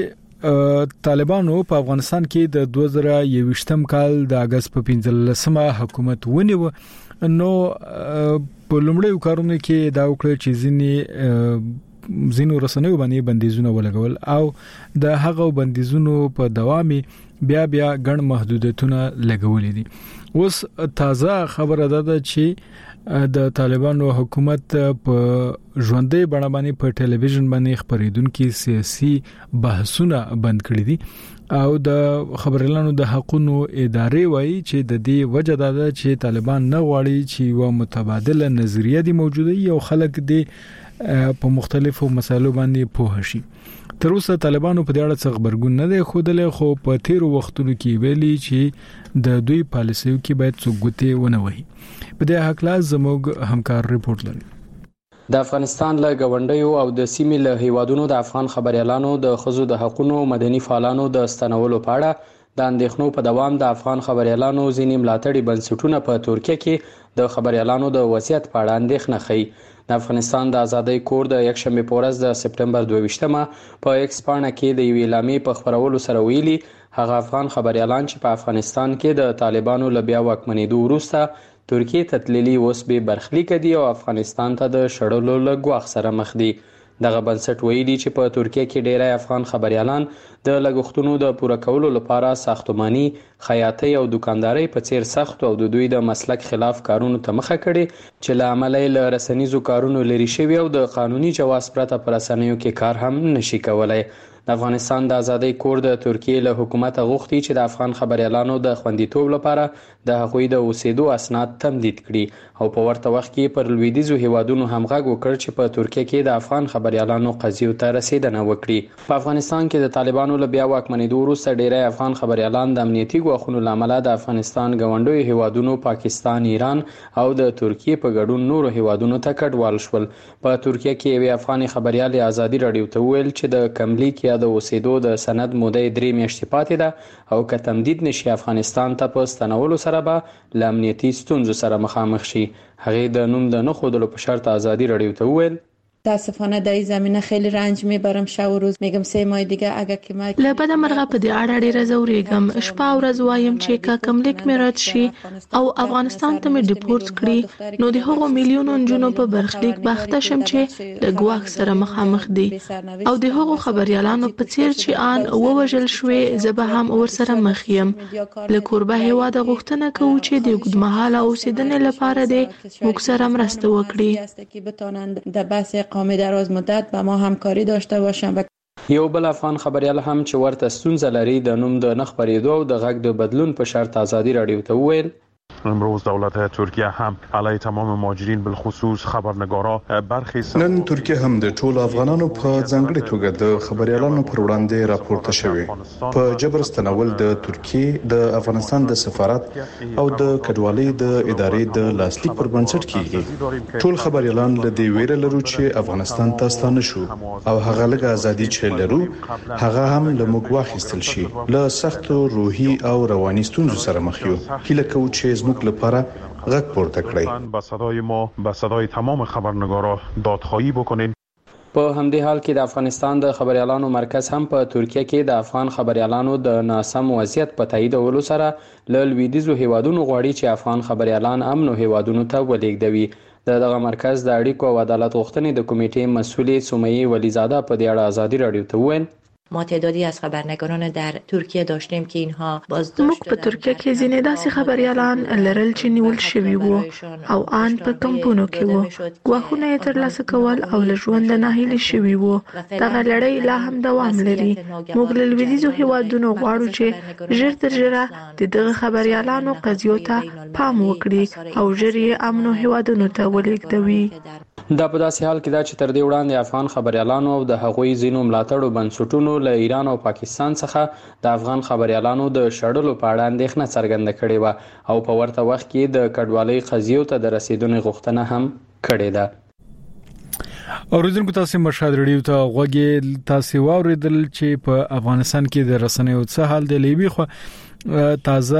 چې طالبانو په افغانستان کې د دوه زره یوویشتم کال د اگست په پنځلسمه حکومت ونیو نو په لومړیو کارونو کې دا وکړه چې ځینې زینو رسنیو باندې بندیزونه ولګول او د هغه بندیزونو په دوامي بیا بیا ګڼ محدودیتونه لګولې دي. اوس تازه خبره ده چې د طالبانو حکومت په ژوندۍ بڼه باندې په ټلویزیون باندې خبرېدونکو سیاسي بحثونه بند کړی دي او د خبرلانو د حقوقو ادارې وایي چې د دې وجه ده چې طالبان نه غواړي چې یو متبادله نظریه دی موجوده یو خلک دی په مختلفو مسایلو باندې پوه شي. تر اوسه طالبانو په دې اړه څه خبرګون نه دی خوده، خو په تیرو وختونو کې ویلي چې د دوی پالیسیو کې باید څوک ګوتې ونه وهي. په دې حق لا زموږ همکار ریپورت لري. د افغانستان له غونډیو او د سیمې له هیوادونو د افغان خبريالانو د خزو د حقوقو مدني فعالانو د ستنولو په اړه د اندېښنو په دوام د افغان خبريالانو ځینې ملاتړي بنسټونه په ترکیه کې د خبريالانو د وضعیت په اړه اندېښنه ښيي. د افغانستان د ازادۍ کور د یکشنبه په ورځ د سپتمبر دوه ویشتمه په ایکس پاڼه کې د یوې اعلامیې په خبرولو سره ویلي هغه افغان خبريالان چې په افغانستان کې د طالبانو له بیا واکمنېدو وروسته ترکیه ته تللي اوس به برخلیک دي او افغانستان ته د شړلو له ګواښ سره مخ دي. دغه بنسټ ویلي چې په ترکیه کې ډیری افغان خبريالان د لګښتونو د پوره کولو لپاره ساختماني، خیاطۍ او دکاندارۍ په څیر سخت او د دوی د مسلک خلاف کارونو ته مخه کړي چې له امله له رسنیزو کارونو لري شوی او د قانوني جواز پرته پر رسنیو کې کار هم نشي کولای. د افغانستان د ازادۍ کور د ترکیه له حکومت غوښتي چې د افغان خبريالانو د خوندیتوب لپاره د هغوی د اوسېدو اسناد تمدید کړي او په ورته وخت کې پر لویدیزو هیوادونو هم غږ وکړ چې په ترکیه کې د افغان خبريالانو قضیو ته رسیدنه وکړي. په افغانستان کې د طالبانو له بیا واکمنېدو وروسته ډیری افغان خبريالان د امنیتي ګواښونو له امله د افغانستان ګاونډیو هیوادونو پاکستان، ایران او د ترکیه په ګډون نورو هیوادونو ته کډوال شول. په ترکیه کې یو افغان خبريال ازادي رادیو ته ویل چې د کملیک یا د اوسېدو د سند موده درې میاشتې پاتې ده او که تمدید نشي افغانستان ته په ستنولو سره به له امنیتي ستونزو سره مخامخ شي. هغې د نوم د نه ښودلو په شرط ازادي رادیو ته وویل متاسفانه در این زمینه خیلی رنج میبرم. شب و روز میگم سه ماه دیگه اگه که ما لبد مرغه په دې اړه ډیره زوریږم. شپه او ورځ وایم چې کا کم لیک مې رد شي او افغانستان ته مې ډیپورت کړي نو د هغو میلیونو نجونو په برخلیک بخته شم چې د ګواښ سره مخامخ دي او د هغو خبريالانو په څیر چې آن ووژل شوې زه به هم ورسره مخ یم. له کوربه هیواده غوښتنه کوو چې د اوږدمهاله اوسېدنې لپاره د موږ سره مرسته وکړي. در بحث اقامه دراز مدت با ما همکاری داشته باشند. یو بل افغان خبريال هم چې ورته ستونزه لري د نوم د نخبرېدو او د غږ د بدلون په شرط ازادي رادیو ته وویل امروز دولت ترکیه هم علیه تمام مهاجرین بالخصوص خبرنگارا برخی نن ترکیه هم د ټولو افغانانو په ځانګړي توګه د خبريالانو پر وړاندې راپورته شوی په جبر استنول د ترکیه د افغانستان د سفارت او د کډوالۍ د ادارې د لاسلیک پر بنسټ کیږي. ټول خبريالان له دې ویره لرو چې افغانستان ته ستانه شو او هغه لږه ازادي چې لرو هغه هم له موږ واخیستل شي. له سخت روحي او رواني ستونزو سره مخ یو. هیله کوو چې زموږ لپاره غږ پورته کړئ. با صدای ما با صدای تمام خبرنگارا دادخواهی بکنین. په همدې حال کې د افغانستان د خبريالانو مرکز هم په ترکیه کې د افغان خبريالانو د ناسم وضعیت په تاییدولو سره له لویدیځو هیوادونو غواړي چې افغان خبريالان امنو هیوادونو ته ولېږدوي. د دغه مرکز د اړیکو او عدالت غوښتنې د کمیټې مسؤلې سمیه ولیزاده په دې اړه ازادي رادیو ته وویل ما تعدادی از خبرنگاران در ترکیه داشتیم که اینها بازداشت موږ په ترکیه کې ځینې داسې خبريالان لرل چې نیول شوي وو او آن په کمپونو کې وو. ګواښونه یې ترلاسه کول او له ژوند ناهیلي شوي وو. دغه لړۍ لا هم دوام لري. موږ له لویدیځو هیوادونو غواړو چې ژر تر ژره د دغه خبريالانو قضیو ته پام وکړي او ژر یې امنو هیوادونو ته ولېږدوي. دا په داسې حال کې دا چې تر دې وړاندې افغان خبريالانو او د هغوی ځینو ملاتړو بنسټونو له ایران او پاکستان څخه د افغان خبريالانو د شړلو په اړه اندېښنه څرګنده کړې و او په ورته وخت کې د کډوالۍ قضیو ته د رسیدونې غوښتنه هم کړې ده. اوریدونکو تاسو مشهد رادیو ته غوږی تاسو واوریدل چې په افغانستان کې د رسنیو څه حال دی. لیبي خو تازه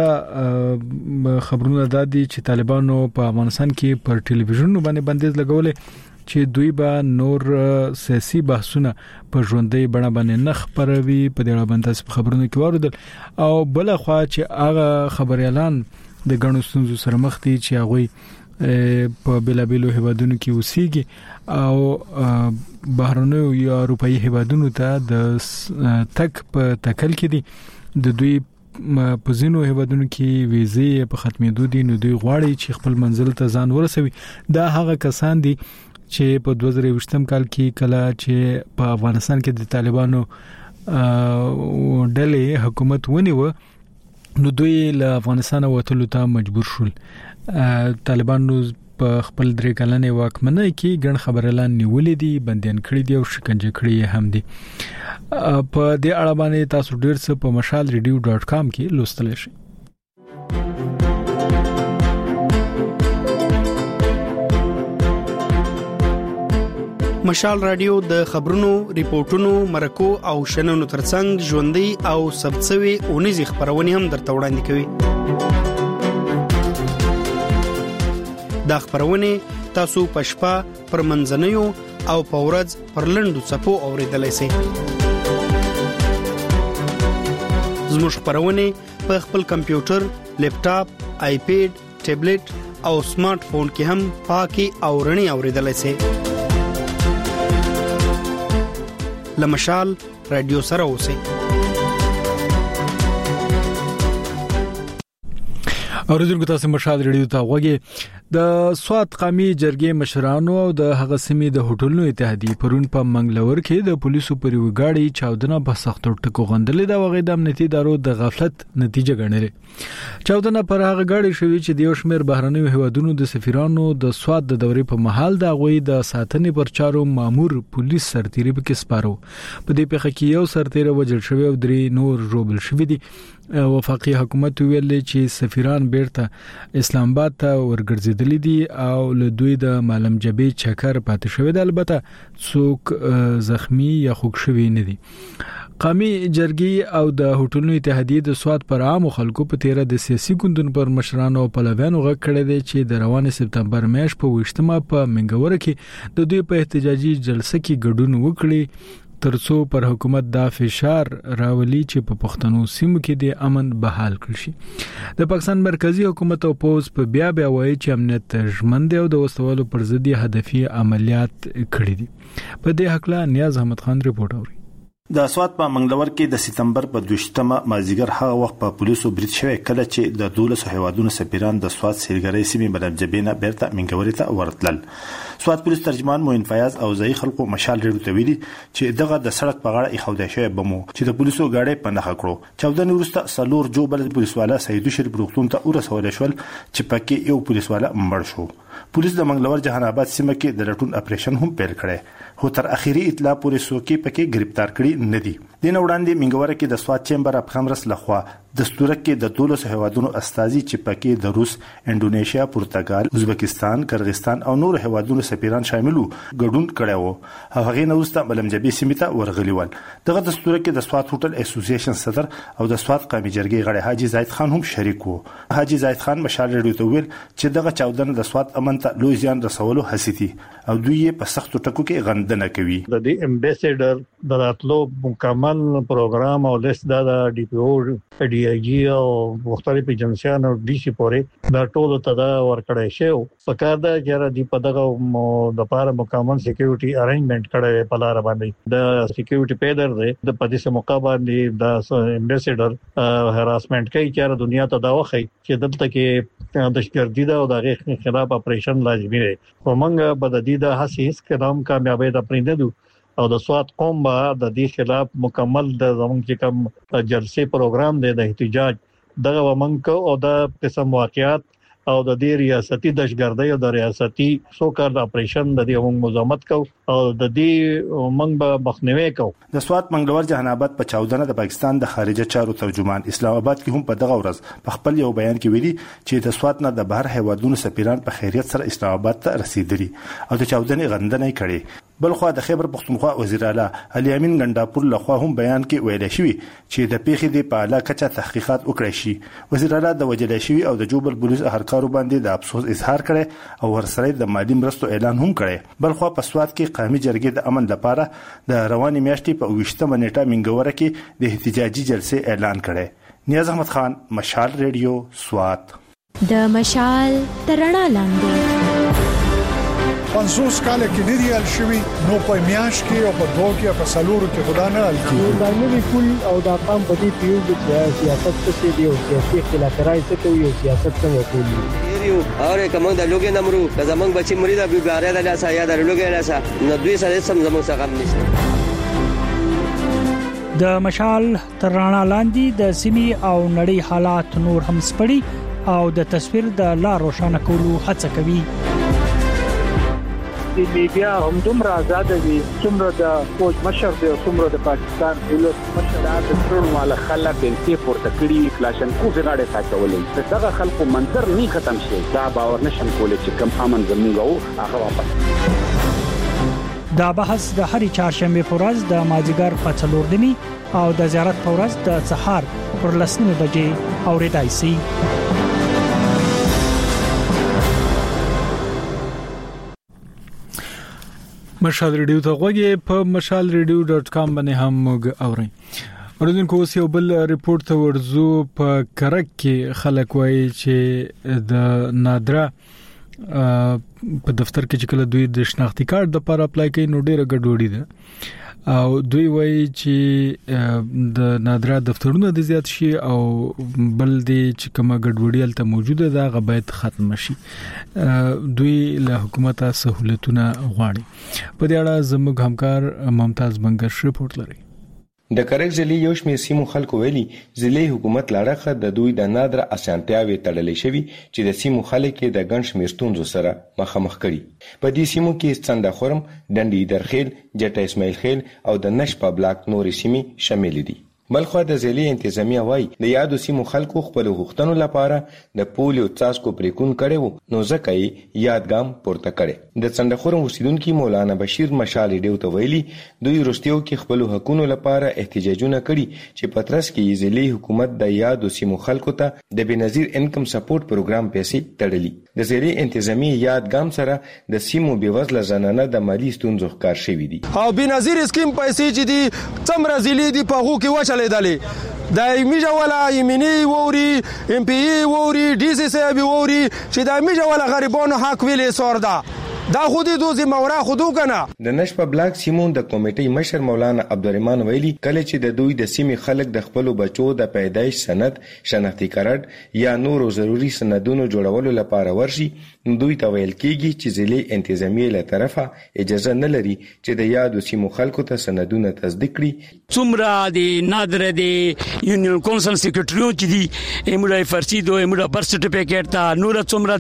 خبرونه دادي چې طالبانو په افغانستان کې پر ټلویزیون باندې بندیز لګولې چې دوی به نور سیاسي بحثونه په ژوندۍ بڼه باندې نه خبروي. په دې اړه باندې تاسو خبرونه کې واوریدل او بل خو چې هغه خبريالان د ګڼو ستونزو سره مخ دي چې هغه په بلابلو هیوادونو کې اوسېږي او بهرنیو یا اروپאי هیوادونو ته د تک په تکل کې دي. د دوی په ځینو هیوادونو کې ویزې په ختمېدو دي نو دوی غواړي چې خپل منزل ته ځان ورسوي. دا هغه کسان دي چې په دوه زره یوولسم کال کې کله چې په افغانستان کې د طالبانو ډلې حکومت ونیو نو دوی له افغانستان وټلو ته مجبور شول. طالبانو په خپل درې کلنې واکمنۍ کې ګڼ خبريالان نیولې دي، بنديان کړي دي او شکنجه کړي هم دي. په دې اړه باندې تاسو ډیر څه په مشال ریډیو ډاٹ کام کې لوستلی شئ. مشال رادیو د خبرونو، ریپورتونو، مرکو او شننو ترڅنګ ژوندۍ او ثبتسوي اونیزي خبرونه هم درته وړاندې کوي. دا خبرونه تاسو په شپه پر منځنیو او په ورځ پر لندو صفو اوریدلای شئ. زموږ خبرونه په خپل کمپیوټر، لیپټاپ، آیپیډ، ټابلیټ او سمارټ فون کې هم پاکي او رڼي اوریدلای شئ. لمشال رادیو سره اوسئ. اوریدونکو تاسو مشال ریډیو ته غوږی. د سوات قومي جرګې مشرانو او د هغه سیمې د هوټلونو اتحادیې پرون په منګلور کې د پولیسو پر وګاړي چاودنه په سختو ټکو غندلې د وغې د امنیتي ادارو د غفلت نتیجه ګڼلې. چاودنه پر هغه غاړي شوې چې د یو شمېر بهرنیو هیوادونو د سفیرانو د سوات د دورې په محل د غوي د ساتنې پر چارو مامور پولیس سرتیري په کې سپارو. په دې پیښه کې یو سرتیره وجل شوی او درې نور روبل شوی دي. وفاقي حکومت ویل چې سفیران بیرته اسلام آباد ته ورګرځیدل دي او له دوی د معلم جبی چکر پاتې شوی د البته څوک زخمی یا خوږ شوی نه دي. قومي جرګې او د هوټلونو اتحادیه د سواد پر عام خلکو په تیره د سیاسي ګوندونو پر مشرانو او پلویانو غږ کړی دی چې د روان سپتمبر میاشت په وشتمه په منګوره کې د دوی په احتجاجي جلسه کې ګډون وکړي ترڅو پر حکومت دا فشار راولي چې په پښتنو سیمو کې د امن بحال کړي شي. د پاکستان مرکزی حکومت او پوز په بیا بیا وایي چې امنیت ژمنده او د وسوالو پر ضد هدفي عملیات کړي دي. په دې حق لا نیاز احمد خان رپورټ اوري. د سواد په منګلور کې د سپتمبر په دوشتمه مازیګر هغه وخت په پولیسو برید شوی کله چې د دولسو هیوادونو سفیران د سواد سیلګرۍ سیمې بلم جبینه بیرته منګورې ته ورتلل. سواد پولیس ترجمان موین فیاض او ځای خلکو مشال ریډیو ته ویلي چې دغه د سړک په غاړه ایښودل شوی بمو چې د پولیسو گاډي په نخښه کړو. چودن وروسته سلور جو بل پولیسوالا سیدو شریف روغتون ته ورسول شول چې پکې یو پولیسوالا مړ شو. پولیس د منګلور جهان آباد سیمه کې د لټون اپریشن هم پیل کړی خو تر اخیری اطلاع پورې څوک پکې گرفتار کړي نه دي. دین وړاندې منګوره کې د سواد چیمبر اف کامرس لخوا د ستورک کې د دولس هیوادونو استازي چې پکې د روس، انډونیشیا، پرتګال، ازبکستان، قرغیزستان او نور هیوادونو سفیران شامل وو ګډون کړی وو. هغه نه وروسته بلمجبي سیمه ته ورغلي ول. دغه د ستورک کې د سواد هوټل اسوسییشن صدر او د سواد قومي جرګې غړي حاجی زاید خان هم شریک وو. حاجی زاید خان مشال ریډیو ته ویل چې دغه چاودنه د سواد امن ته لوی زیان رسولو حسيتي او دوی په سختو ټکو کې غندنه کوي. د دې امبیسډر د راتلو مکمل پروګرام او لیست د ډي پی او ډي آی جی او مختلف ایجنسیانو ډي سي پورې دا ټول ته دا ورکړی شو. په کار دا چې د پدغه د لپاره مکمل سکیورټي ارینجمنت کړی په لار باندې د سکیورټي پیدر دی د پدیسه مقابله د امبیسډر هراسمنت کوي چې دنیا ته دا وخی چې دلته کې دشګردي دا او د خلاف اپریشن لازمي دی. ومنګ بددي د حسیس کلام کامیابی د پریندو او د سواد قوم به د دې خلاف مکمل د زمونږ چې کوم جلسې پروګرام دی د احتجاج دغه ومنګ او د قسم واقعیات او د دې ریاستي دشګردۍ او د ریاستي سوکال اپریشن د دې موږ مزامت کو او د دې موږ به مخنیوي کو. د سواد منګلور جهان آباد په چاودنه د پاکستان د خارجه چارو ترجمان اسلام آباد کې هم په دغه ورځ په خپل یو بیان کې ویلي چې د سواد نه د بهر هیوادونو سفیران په خیریت سره اسلام آباد ته رسیدلي او د چاودنې غندنه کړې. بلخوا د خیبر پختونخوا وزیر اعلی علي امین ګنداپور لخوا هم بیان کې ویل شوی چې د پیښې د پاله کچا تحقیقات وکړي شي. وزیر اعلی د وجل شوی او د جوبل پولیس اهرکارو باندې د افسوس اظهار کړي او ورسره د مالی مرستو اعلان هم کړي. بلخوا په سواد کې قومي جرګې د امن لپاره د رواني میاشتې په وشتمه نیټه منګوره کې د احتجاجي جلسې اعلان کړي. نیاز احمد خان، مشال ریډیو، سواد. د مشال ترڼا لاندې پنځوس کاله کې ندی ال شوی نو په میاش کې او په دوه کې په سلورو کې خدا نه ال کی دا نوې کول او دا قام په دې پیو د سیاست څخه دی او سیاسي اختلاف راځي ته یو سیاست څنګه کوي یو اوره کوم د لوګي نمرو د زمنګ بچی مرید ابو باریا د لاسه یا د لوګي لاسه نو دوی سره سم زموږ څخه غم نشته. د مشال ترڼا لاندې د سیمي او نړۍ حالات نور هم سپړي او د تصویر د لا روښانه کولو هڅه کوي. د میډیا هم دومره آزاد دي څومره د فوج مشر دی او څومره د پاکستان دولت مشر د ټول مال خلک انتي پورته کړی کلاشن کو غاړه ساتولې دغه خلکو منظر نه ختم شي دا باور نشم کولای چې کم امن زموږ او هغه واپس. دا بحث د هرې چهارشنبه په ورځ د مازیګر په څلور نیمي او د زیارت په ورځ د سهار پر لسنیمه بجې اوریدای شي. مشال ریډیو ته غوږی په مشال ریډیو ډاٹ کام باندې هم موږ اورئ. ورته کوم یو بل ریپورت ته ورزو په کرک کې خلک وایي چې د نادرا په دفتر کې چې کله دوی د شناختی کارت د لپاره اپلای کوي نو ډیره ګډوډي ده او دوی وایي چې د نادرا دفترونه د زیات شي او بل دي چې کومه ګډوډي الته موجوده ده هغه باید ختم شي. دوی له حکومت سہولتونه غواړي. په دې اړه زموږ همکار ممتاز بنگش رپورت لري. د کرک ضلع یو شمېر سیمو خلکو ویلي ضلعي حکومت لاړه د دوی د نادره اسانتیاوې تړلې شوي چې د سیمو خلک د ګڼ شمېر ستونزو سره مخامخ کړي. په دې سیمو کې څنډه خورم، ډنډي درخیل، جټه اسماعیل خیل او د نشپا بلاک نورې سیمې شامل دي. بلخو د ضلع انتظامیه وایي د یادو سیمو خلکو خپل غوښتنو لپاره د پولیو څاڅکو پریکون کړي وو، نو ځکه یې یادګام پورته کړي. د څنډخورم اوسیدونکي مولانا بشیر مشال ډیو ته ویلي دوی وروستیو کې خپل حقوقو لپاره احتجاجونه کړي چې پترس کې ضلعي حکومت د یادو سیمو خلکو ته د بنظیر انکم سپورټ پروګرام پیسې تړلي. د ضلع انتظامیه یادګام سره د سیمو بېوزله زنانه د مالی ستونزو ښکار شوي دي. او بنظیر اسکیم پیسې چې دي څومره ضلعي دي په هغو کې وچلېدلې، د میجه والا یمني ووري، ام پی ای ووري، ډي سي صاحب ووري چې د میجه والا غریبانو حق ویلې سور ده، دا خودی دوزی مورا خودو کنه. د نشپه بلاک سیمون د کمیټې مشر مولانا عبدالرحمن ویلي کله چې د دوی د سیمې خلک د خپل بچو د پیدایش سند، شناختی کارت یا نورو ضروری سندونو جوړولو لپاره ورشي، دوی ته ویل کیږي چې ضلع انتظامیه له طرفه اجازه نه لري چې د یادو سیمو خلکو ته سندونه تصدیق کړي. څومره د نادر د یونین کونسل سیکریټریو چې دی ایموډای فرسي دو ایموډا برث سرټیفیکټ تا نور څومره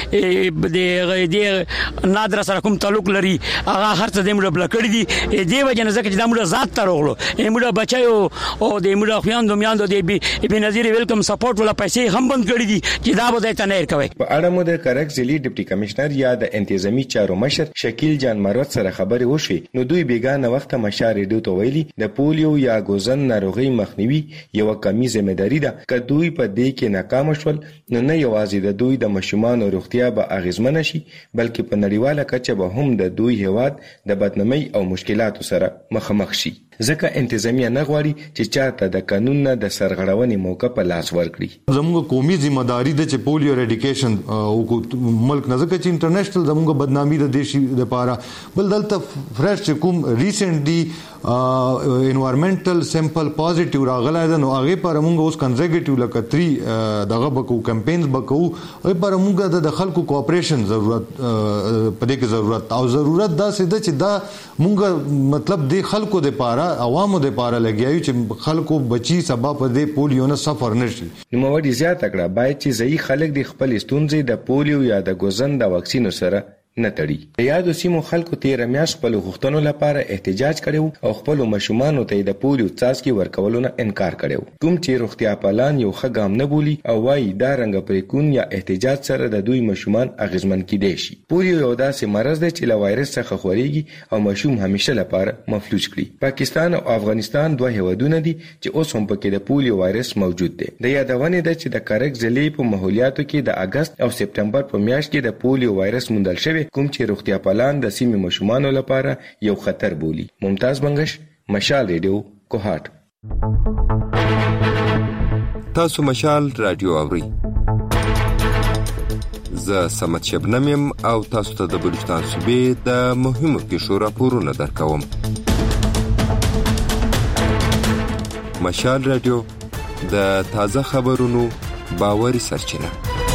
دی د د نادر سره کوم تعلق لري هغه هر څه د ایموډا بلکړي دي. دی وجه نه ځکه چې د ایموډا ذات ته راغلو ایموډا بچایو او د ایموډا خویاندو میاندو د بنظیر ویلکم سپورټ ولا پیسې هم بند کړي دي چې دا به د تنیر کوي. په اړه مو د کرک ضلعي ډیپټي کمشنر یا د انتظامی چارو مشر شکیل جان مروت سره خبرې وشوې، نو دوی بیګانه وخت مشار ډیو ته ویلي د پولیو یا ګوزن ناروغي مخنیوي یو کمی ځمېداري ده. که دوی په دې کې ناکام شول نو نه یوازې د دوی د مشومان روغتیا به اغیزمن شي بلکې په نړیواله کچه به هم د دوی هیواد د بدنامۍ او مشکلاتو سره مخامخ شي. ځکه انتظامیه نه غواړي چې چاته د قانون نه د سرغړونې موقع په لاس ورکړي. زموږ قومي ذمہ داری ده چې پولیو اریډیکیشن او ملک نه ځکه چې انټرنیشنل زموږ بدنامي د دیشي لپاره بل دلته فرش چې کوم ریسنټلی انوایرنمنټل سیمپل پوزټیو راغلی ده نو هغه پر موږ اوس کنزیکټیو لکه تری دغه بکو کمپینز بکو هغه پر موږ د خلکو کوآپریشن ضرورت پدې کې ضرورت او ضرورت دا سده چې دا موږ مطلب د خلکو د لپاره عوامو د لپاره لګیایو چې خلکو بچي سبا په دې پولیو نه سفر نشي. نو موږ زیات کړه باید چې ځای خلک د خپل ستونزې د پولیو یا د ګوزن د واکسینو سره نه تړي. یادو سیمو خلکو تیر میاشت خپل غوښتنو لپاره احتجاج کړو او خپل مشومان ته د پولیو څاڅکي ورکولو نه انکار کړو. کوم چې روغتیا پالان یو ښه ګام نه بولی او وايي دا رنګ پریکون یا احتجاج سره د دوی مشومان اغیزمن کیدای شي. پولیو یو داسې مرض دی چې له وایرس څخه خوريږي او مشوم همیشه لپاره مفلوج کړي. پاکستان او افغانستان دوه هیوادونه دي چې اوس هم پکې د پولیو وایرس موجود دی. د یادونه ده چې د کرک ضلع په ماحولیاتو کې د اگست او سپتمبر په میاشت کې د پولیو وایرس موندل شوی کوم چې روغتیا پالان د سیمې مشمانو لپاره یو خطر بولی. ممتاز بنگش، مشال ریډیو، کوهات. تاسو مشال رادیو اورئ. زه سمت شبنم او تاسو ته د بلوچستان صوبې د مهمو پیښو راپورونه درکوم. مشال رادیو د تازه خبرونو باوري سرچینه.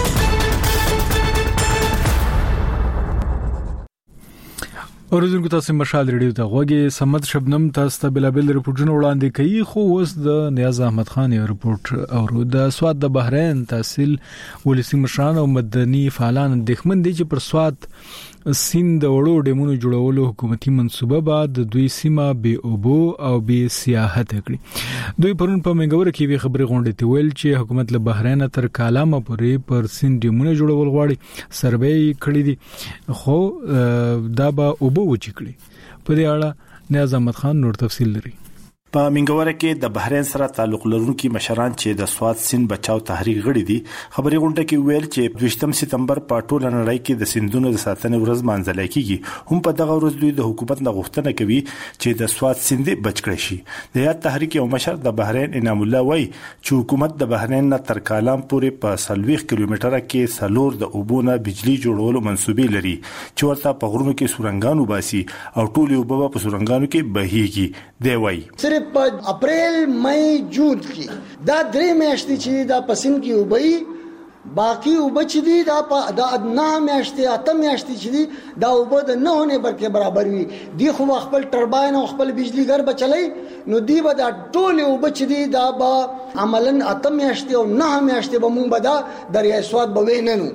اوریدونکو تاسو مشال ریډیو ته غوږی سمت شبنم تاسو ته بلابل رپورټونه وړاندې کوي. خو اوس د نیاز احمد خان یو رپورټ اورو. د سواد د بحرین تحصیل ولسی مشران او مدني فعالان اندېښمن دي چې پر سواد سیند د وړو ډیمونو جوړولو حکومتي منصوبه بعد د دوی سیمه به اوبو او به سیاحت کړي. دوی پرون په منګور کې وی خبري غونډه ته ویل چې حکومت له بحرین تر کالامه پورې پر سیند ډیمونو جوړول غواړي. سروې کړی دي خو دا به اوبو وچکړي. په دې اړه نیاز احمد خان نور تفصیل لري. په منګوره کې د بحرین سره تعلق لرونکي مشران چې د سواد سیند بچاو تحریک غړي دي خبري غونډه کې ویل چې دویشتم سپتمبر په ټوله نړۍ کې د سیندونو د ساتنې ورځ مانځل کیږي. هم په دغه ورځ دوی د حکومت نه غوښتنه کوي چې د سواد سیند بچ کړي شي. د یاد تحریک یو مشر د بحرین انعام الله وای چې حکومت د بحرین نه تر کالام پورې په سلويخ کیلومتره کې سلور د اوبونه بجلی جوړولو منسوبې لري چې ورته په غرونو کې سورنګانو باسي او ټول اوبه په سورنګانو کې بهيږي. دی وای په اپریل مئی جون کې دا درې میاشتې چې دا پسین کې وبې باقی وبچ دي دا د نه میاشتې اته میاشتې چې دي دا وب د نه نه برکه برابر وي. دی خو خپل ټرباین او خپل بجلی ګر بچلای نو دی به دا ټول وبچ دي دا به عملاً اته میاشتې او نه میاشتې به مونږ به دا دریای سواد به ویننو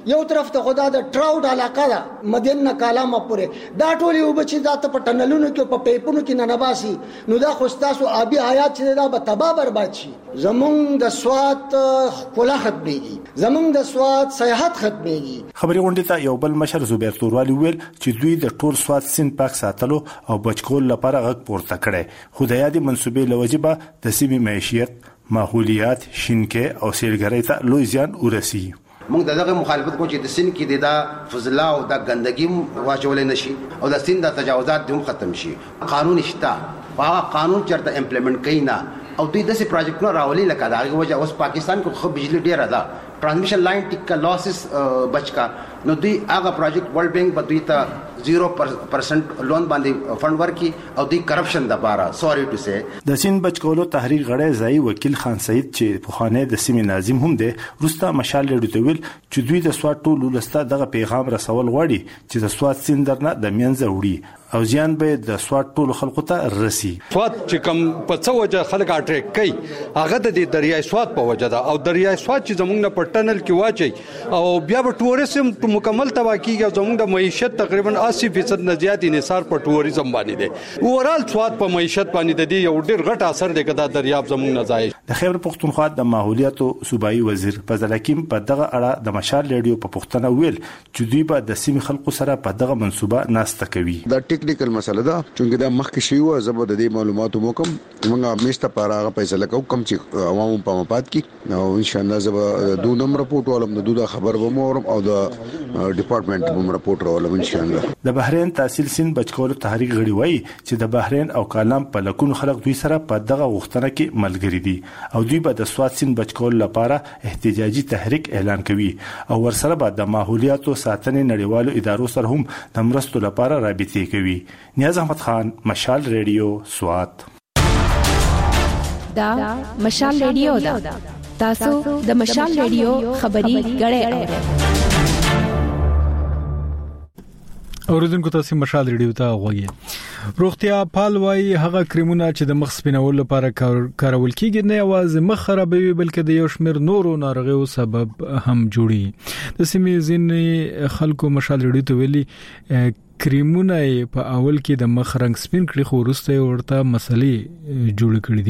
یو طرف ته خدا د ټراوډ علاقه ده مدین نه کالامه پورې دا ټولې اوبه چې دا ته په ټنلونو کې په پیپونو کې نه نباسي نو دا خو ستاسو آبي حیات چې دا به تباه برباد شي. زمونږ د سوات ښکلا ختمېږي، زمونږ د سوات سیاحت ختمېږي. خبري غونډې ته یو بل مشر زبیر توروالی ویل چې دوی د ټول سوات سیند پاک ساتلو او بچکول لپاره غږ پورته کړي، خو د یادې منسوبې لوجبه د سیمې معیشت، ماحولیات، شینکې او سیلګرۍ ته لوی زیان ورسي. موږ دغه مخالفت کوو چې د سین کې د فضلا او د ګندګي واچول نشي او د سین د تجاوزات هم ختم شي. قانون شته، هغه قانون چرته امپلیمنٹ کوي نه او دوی داسې پروجیکټونه راولي لکه دا وجه اوس پاکستان کې خو بجلی ډیره ده، ترانسمیشن لاین ټیک لاسز بچکا نو دوی هغه پروجیکټ ورلد بینک په دوی ته زیرو پرسنٹ لون باندې فند ورکي او دوی کرپشن د بارا سوري ټو سي. د سین بچکولو تحریک غړی ځای وکیل خان سعید چې په خانه د سیمې ناظم هم دی روستا مشال لري ویل چې دوی د سواد ټولو لسته دغه پیغام رسول غواړي چې د سواد سین درنه د مینځه وړي او ځان به د سواد ټولو خلکو ته رسي. سواد چې کوم په څو وجه خلک اټریک کوي هغه د دریای سواد په وجه ده او دریای سواد چې زمونږ نه په ټنل کې واچي او بیا به ټوریزم مکمل تباہ کیږي. زمونږ د معیشت تقریبا اسی فیصد نه زیات انحصار په ټوریزم باندې دی. اورال سواد په معیشت باندې د یو ډیر غټ اثر دی کدا دریاب زمونږ نه ځای. د خیبر پختونخوا د ماحولیات او صوبایي وزیر فضل حکیم په دغه اړه د مشال ریډیو په پښتنه ویل چې دوی به د سیمې خلکو سره په دغه منصوبه ناسته کوي. دا ټیکنیکل مسله ده چې دا مخکې شی و زبر د دې معلوماتو مو کوم موږ میسته پاره فیصله کوو کوم چې عوامو په مفاد کې نو ان شاء الله زبر دو نمبر رپورټ ولوم د دوه خبر به مورم او د ډپارټمنټ به رپورټ ولوم ان شاء الله. د بحرین تحصیل سین بچکولو تحریک غړي وایي چې د بحرین او کالام په لکونو خلک دوی سره په دغه غوښتنه کې ملګری دي او دوی به د سواد سین بچکولو لپاره احتجاجي تحریک اعلان کوي او ورسره به د ماحولیاتو ساتنې نړیوالو ادارو سره هم د مرستو لپاره رابطې کوي. نیاز احمد خان، مشال ریډیو، سوات. دا مشال ریډیو دا تاسو د مشال ریډیو خبري غړې اورئ. اوریدونکو تاسو مشال ریډیو ته غوږی. روغتیا پال وايي هغه کریمونه چې د مخ سپینولو لپاره کارول کیږي نه یوازې مخ خرابوي بلکې د یو شمېر نورو ناروغیو سبب هم جوړي. د سیمې ځینې خلکو مشال ریډیو ته ویلي کریمونه په اول کې د مخ رنگ سپین کړي خو وروسته ورته مسلې جوړ کړې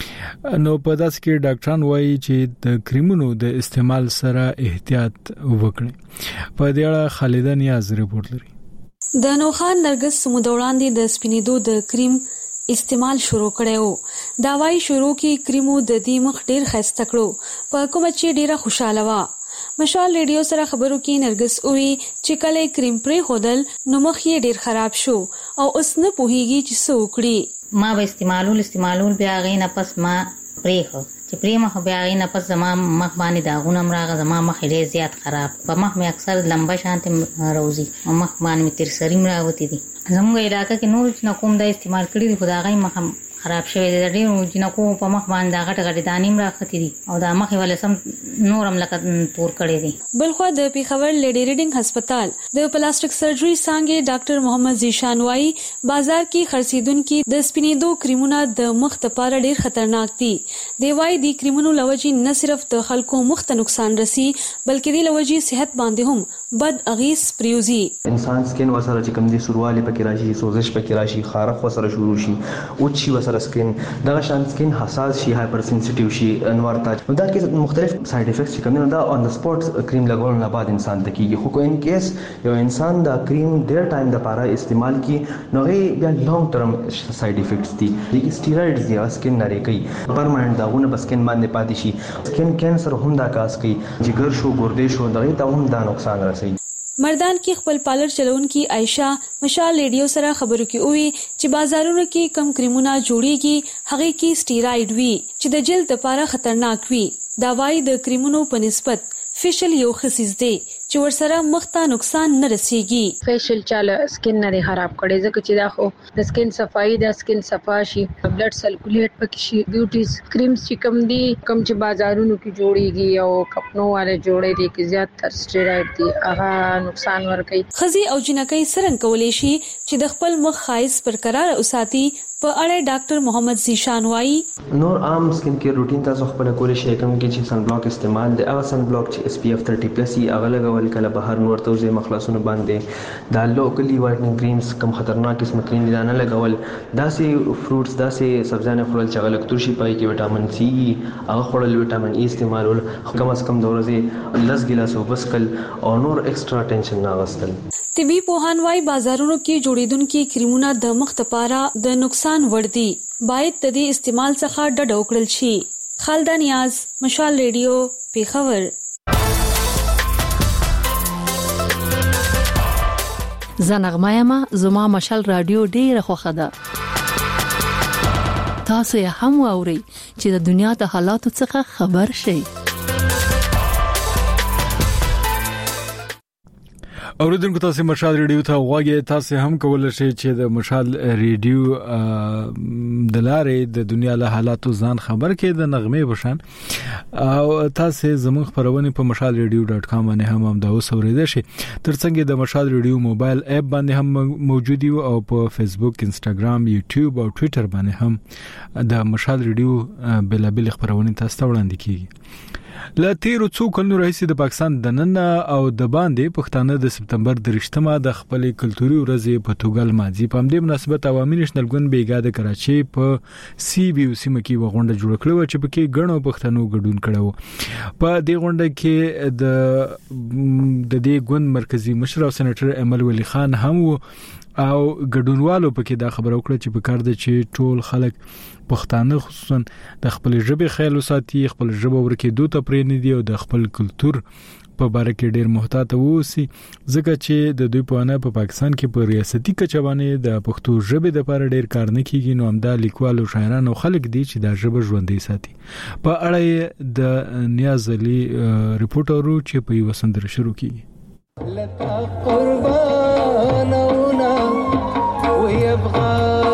دي. نو په داس کې ډاکټران وایي چې د کریمونو د استعمال سره احتیاط وکړي. په دې اړه خالد نیاز رپورټ لري. د نوخان نرګس سمودوړاندې د سپینیدو د کریم استعمال شروع کړو. دا وايي شروع کې کریمو د دې مخ ډیر خسته کړو په کوم چې ډیره خوشاله وا. مشال ریډیو سره خبرو کې نرګس اوې چې کله کریم پرې خودل نو مخ یې ډیر خراب شو او اوس نه پوهیږي چې څه وکړي. ما به استعمالول استعمالول بیا غي نه پس ما پرې خو چې پرې مخ بیا غي نه پس زما مخ باندې داغونه مراغه زما مخ ډیر زیات خراب په مخ مې اکثر لمبا شانت روزي مخ باندې تیر سری مراوتی دي. زموږ علاقې کې نور چې کوم دا استعمال کړی دی خدای غي مخ خراب شوی دی. ډیر جنکو په مخ باندې غټ غټ دانې راختی دي او دا مخ ولې سم نورم لکه تور کړی دي. بلخو د پیښور لیډي ریډینګ هسپتال د پلاستیک سرجری څنګه ډاکټر محمد زیشان وايي بازار کې خرڅیدونکو د سپینیدو کریمونه د مخ لپاره ډیر خطرناک دي. دی وايي د کریمونو لوجي نه صرف د خلکو مخ ته نقصان رسي بلکې د لوجي صحت باندې هم بد اغیز پریوزي. انسان سکین وسره چې کوم دي سورواله پکې راشي، سوزش پکې راشي، خارخ وسره شروع شي او چی وسره سکین دغه شان سکین حساس شي، هایپر سنسټیو شي، انوار تاج نو دا کې مختلف ساید افیکټس چې کوم دا اون د سپورت کریم لګول نه بعد انسان ته کیږي. خو ان کیس یو انسان دا کریم ډیر ټایم د لپاره استعمال کی نو غي بیا لانګ ټرم ساید افیکټس دي. د سټیرايډز دی سکین نری کوي، پرمننت داغونه بسکین باندې پاتې شي، سکین کینسر هم دا کاس کوي، جګر شو، ګردې شو، دغه ته هم دا نقصان رسوي. مردان کې خپل پالر چلونکي عائشہ مشال ریډیو سره خبرو کې وی چې بازارونو کې کم کریمونه جوړيږي هغه کې سټیرايډ وی چې د جلد لپاره خطرناک وی. دا وايي د کریمونو په نسبت فیشل یو خصیص دی چې ورسره مخ ته نقصان نه رسیږي. فیشل چاله سکین نه خراب کړي ځکه چې دا خو د سکین صفائی د سکین صفا شي، بلډ سرکولیټ پکې شي. بیوټیز کریمز چې کم دي کم چې بازارونو کې جوړيږي او کپنو والے جوړې دي کې زیات تر سټیرايډ دي هغه نقصان ورکوي. خزي او جنکۍ سرنګ کولې شي چې د خپل مخ خایس برقرار اوساتي په اړه ډاکټر محمد زیشان وایي نور عام سکین کیر روټین تاسو خپل کولی شئ کوم کې چې سن بلاک استعمال دی هغه سن بلاک چې اس پی اف تیرټي پلس ای هغه لګول کله بهر نور توزه مخلصونه باندې دا لوکلی وایټنینګ کریمز کم خطرناک قسم کریم دي نه لګول داسې فروټس داسې سبزیانه خورل چې هغه لکتور شي پای کې وټامین سی هغه خورل وټامین ای استعمالول کم از کم د ورځې لس ګیلاسو بسکل او نور ایکسترا ټینشن نه غوښتل. طبي پوهان وايي بازارونو کې جوړیدونکو کریمونه د مخ لپاره د نقصان وړ دي باید د دې استعمال څخه ډډه وکړل شي. خالد نیاز مشال ریډیو پیښور. زنغمایما زما مشال رادیو ډیره خوښه ده. تاسو یې هم واورئ چې د دنیا د حالاتو څخه خبر شئ. اوریدونکو تاسو مشال ریډیو ته غواړئ تاسو هم کولای شئ چې د مشال ریډیو د لارې د دنیا له حالاتو ځان خبر کړئ د نغمه بشان او تاسو زموږ خبرونه په مشال ریډیو ډاټ کام باندې هم هم دا اوسوریدئ شئ. ترڅنګ د مشال ریډیو موبایل اپ باندې هم موجود یو او په فیسبوک انستګرام یوټیوب او ټوئیټر باندې هم د مشال ریډیو بل بل خبرونه تاسو ته وړاندې کیږي. لا تیرو څو کلونو راهیسې د پاکستان د نن او د باندې پښتانه د سپتمبر درشتمه د خپل کلتوري ورځې په توګه لمانځي. په همدې مناسبت عوامي نېشنل ګوند بیګا د کراچي په سی بي او سیمه کې وغونډه جوړ کړې و چې پکې ګڼو پښتنو ګډون کړو. په دې غونډه کې د د دې ګوند مرکزی مشر او سېنیټر امل ولی خان هم او ګډونوالو پکې دا خبره وکړه چې په کار د چې ټول خلک پښتانه خصوصا د خپل ژبې خیال وساتي خپل ژبه ورکې ته پرې نه دی او د خپل کلچر په باره کې ډیر محتاط ووسی ځکه چې د دوی په اړه په پاکستان کې په ریاستي کچه باندې د پښتو ژبې د لپاره ډیر کار نه کیږي. نو همدا لیکوال او شاعران او خلک دي چې دا ژبه ژوندۍ ساتي. په اړه د نیاز علي ریپورټرو چې په یو سندره شروع کیږي. لتا قربانونا ويبغى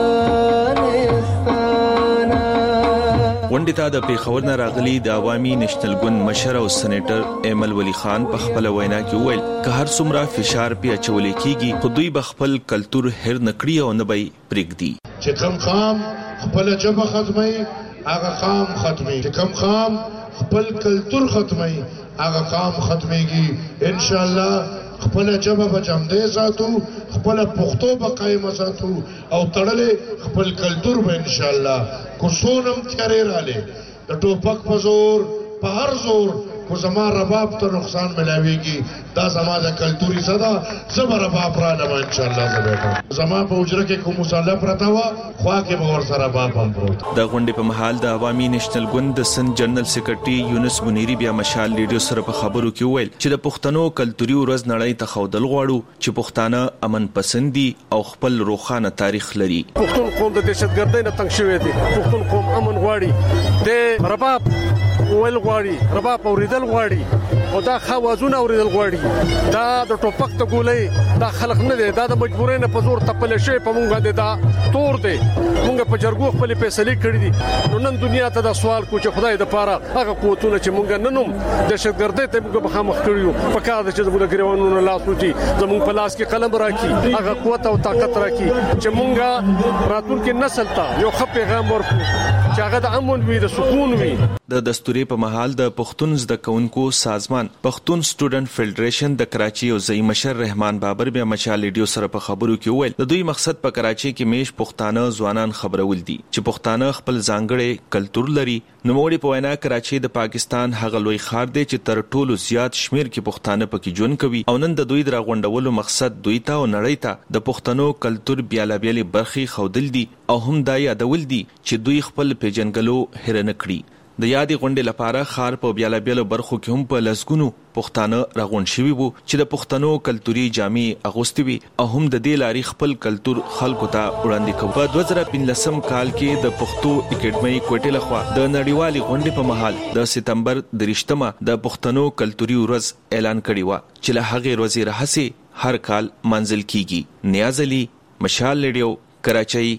غونډې ته د پیښور نه راغلي د عوامي نېشنل ګوند مشر او سېنیټر ایمل ولی خان په خپل وینا کې وویل که هر څومره فشار په اچول کېږي خو دوی به خپل کلچر هر نکړي او نه به پرېږدي. چې کوم خام خپل ژبه ختمي هغه خام ختمي چې کوم خام خپل کلچر ختمي هغه خام ختميږي ان شاء الله. خپل ژبه به جمدې ساتو خپل پښتو به قائم ساتو او تړلې خپل کلچر به ان شاء الله کو سونم تیارې رااله د ټوپک په زور په هر زور کو زما رباب ته نقصان ملاويږي دا زما د کلچوري صدا زما رباب را لمه ان شاء الله زبېټه زما په وجره کې کوم مصالحه پرتا و خوا کې به ور سره رباب هم پروت. د غونډې په محل د عوامي نېشنل ګوند د سند جنرال سېکرټري یونس منيري بیا مشال ریډیو سره په خبرو کې ویل چې د پښتنو کلچوري ورځ نړۍ ته خودل غواړو چې پښتانه امن پسندي او خپل روخانه تاریخ لري. پښتون قوم د دهشتګردۍ نه تنګ شوی دی. پښتون قوم امن غواړي د رباب ول غواړي رباب اوریدل غواړي او دا خوازونه اوریدل غواړي. دا د ټوپک ته ګولې دا خلک نه دي دا د مجبورۍ نه په زور تپل شي په مونږ باندې دا تور دی. مونږ په جرګو خپل فیصله کړې دي. نو نن دنیا ته دا سوال کو چې خدای د پاره هغه قوتونه چې مونږ ننوم د شګردې ته موږ به مخ کړیو په کار د چې زموږ ګریوانونو لاس وتی زموږ په لاس کې قلم راکې هغه قوت او طاقت راکې چې مونږ راتلونکي نسل ته یو ښه پیغام ورکړو چې هغه د امن وي د سکون وي. د دستوري په محل د پښتون زده کوونکو سازمان پښتون سټوډنټ فیډریشن د کراچي او ځای مشر رحمان بابر بیا مشال ریډیو سره په خبرو کې وویل د دوی مقصد په کراچي کې میش پښتانه ځوانان خبرول دي چې پښتانه خپل ځانګړي کلچر لري. نوموړي په وینا کراچي د پاکستان هغه لوی ښار دی چې تر ټولو زیات شمیر کې پښتانه پکې ژوند کوي او نن د دوی د راغونډولو مقصد دوی ته او نړۍ ته د پښتنو کلچر بیلابېلې برخې خودل دي او هم دا یادول دي چې دوی خپل پیژنګلو هر نه کړي. د یادې غونډې لپاره خار په بیلابېلو برخو کې هم په لسګونو پښتانه راغون شوي وو چې د پښتنو کلتوري جامې اغوستي وي او هم د دې لاري خپل کلچر خلکو ته وړاندې کوي. په دوه زره پنځلسم کال کې د پښتو اکیډمي کوټې لخوا د نړیوالې غونډې په محل د سپتمبر درشتمه د پښتنو کلتوري ورځ اعلان کړی و چې له هغه ورځې راهسي هر کال منځل کیږي. نیاز علي مشال ریډیو کراچۍ.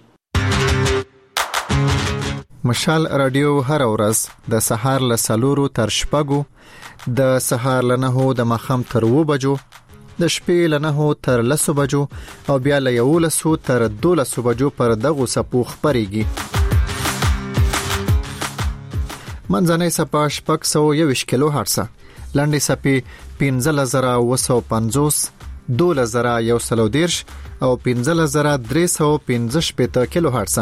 مشال رادیو هر ورځ د سهار له سلورو تر شپږو د سهار له نهو د مخام تر و بجو د شپې له نهو تر لسو بجو او بیا له یولسو تر دولسو بجو پر دغو سپو خپرېږي. منځنۍ څپه شپږ سوه یوویشت کیلو هرټزه، لنډې څپې پنځلس زره اووه سوه پنځوس، دولس زره یو سل او دېرش او پنځلس زره درې سوه پنځه شپېته کیلو هرټزه.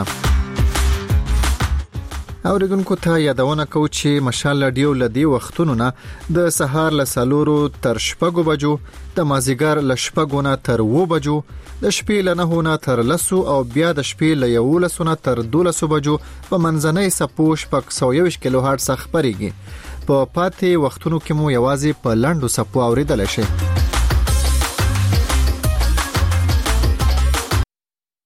اوریدونکو ته یادونه کوو چې مشال رادیو له دې وختونو نه د سهار له څلورو تر شپږو بجو، د مازدیګر له شپږو نه تر اووه بجو، د شپې له نهو نه تر لسو او بیا د شپې له یولسو نه تر دولسو بجو په منځنۍ څپو شپږ سوه یوویشت کیلو هرټز خپرېږي. په پاتې وختونو کې مو یوازې په لنډو څپو اوریدلی شئ.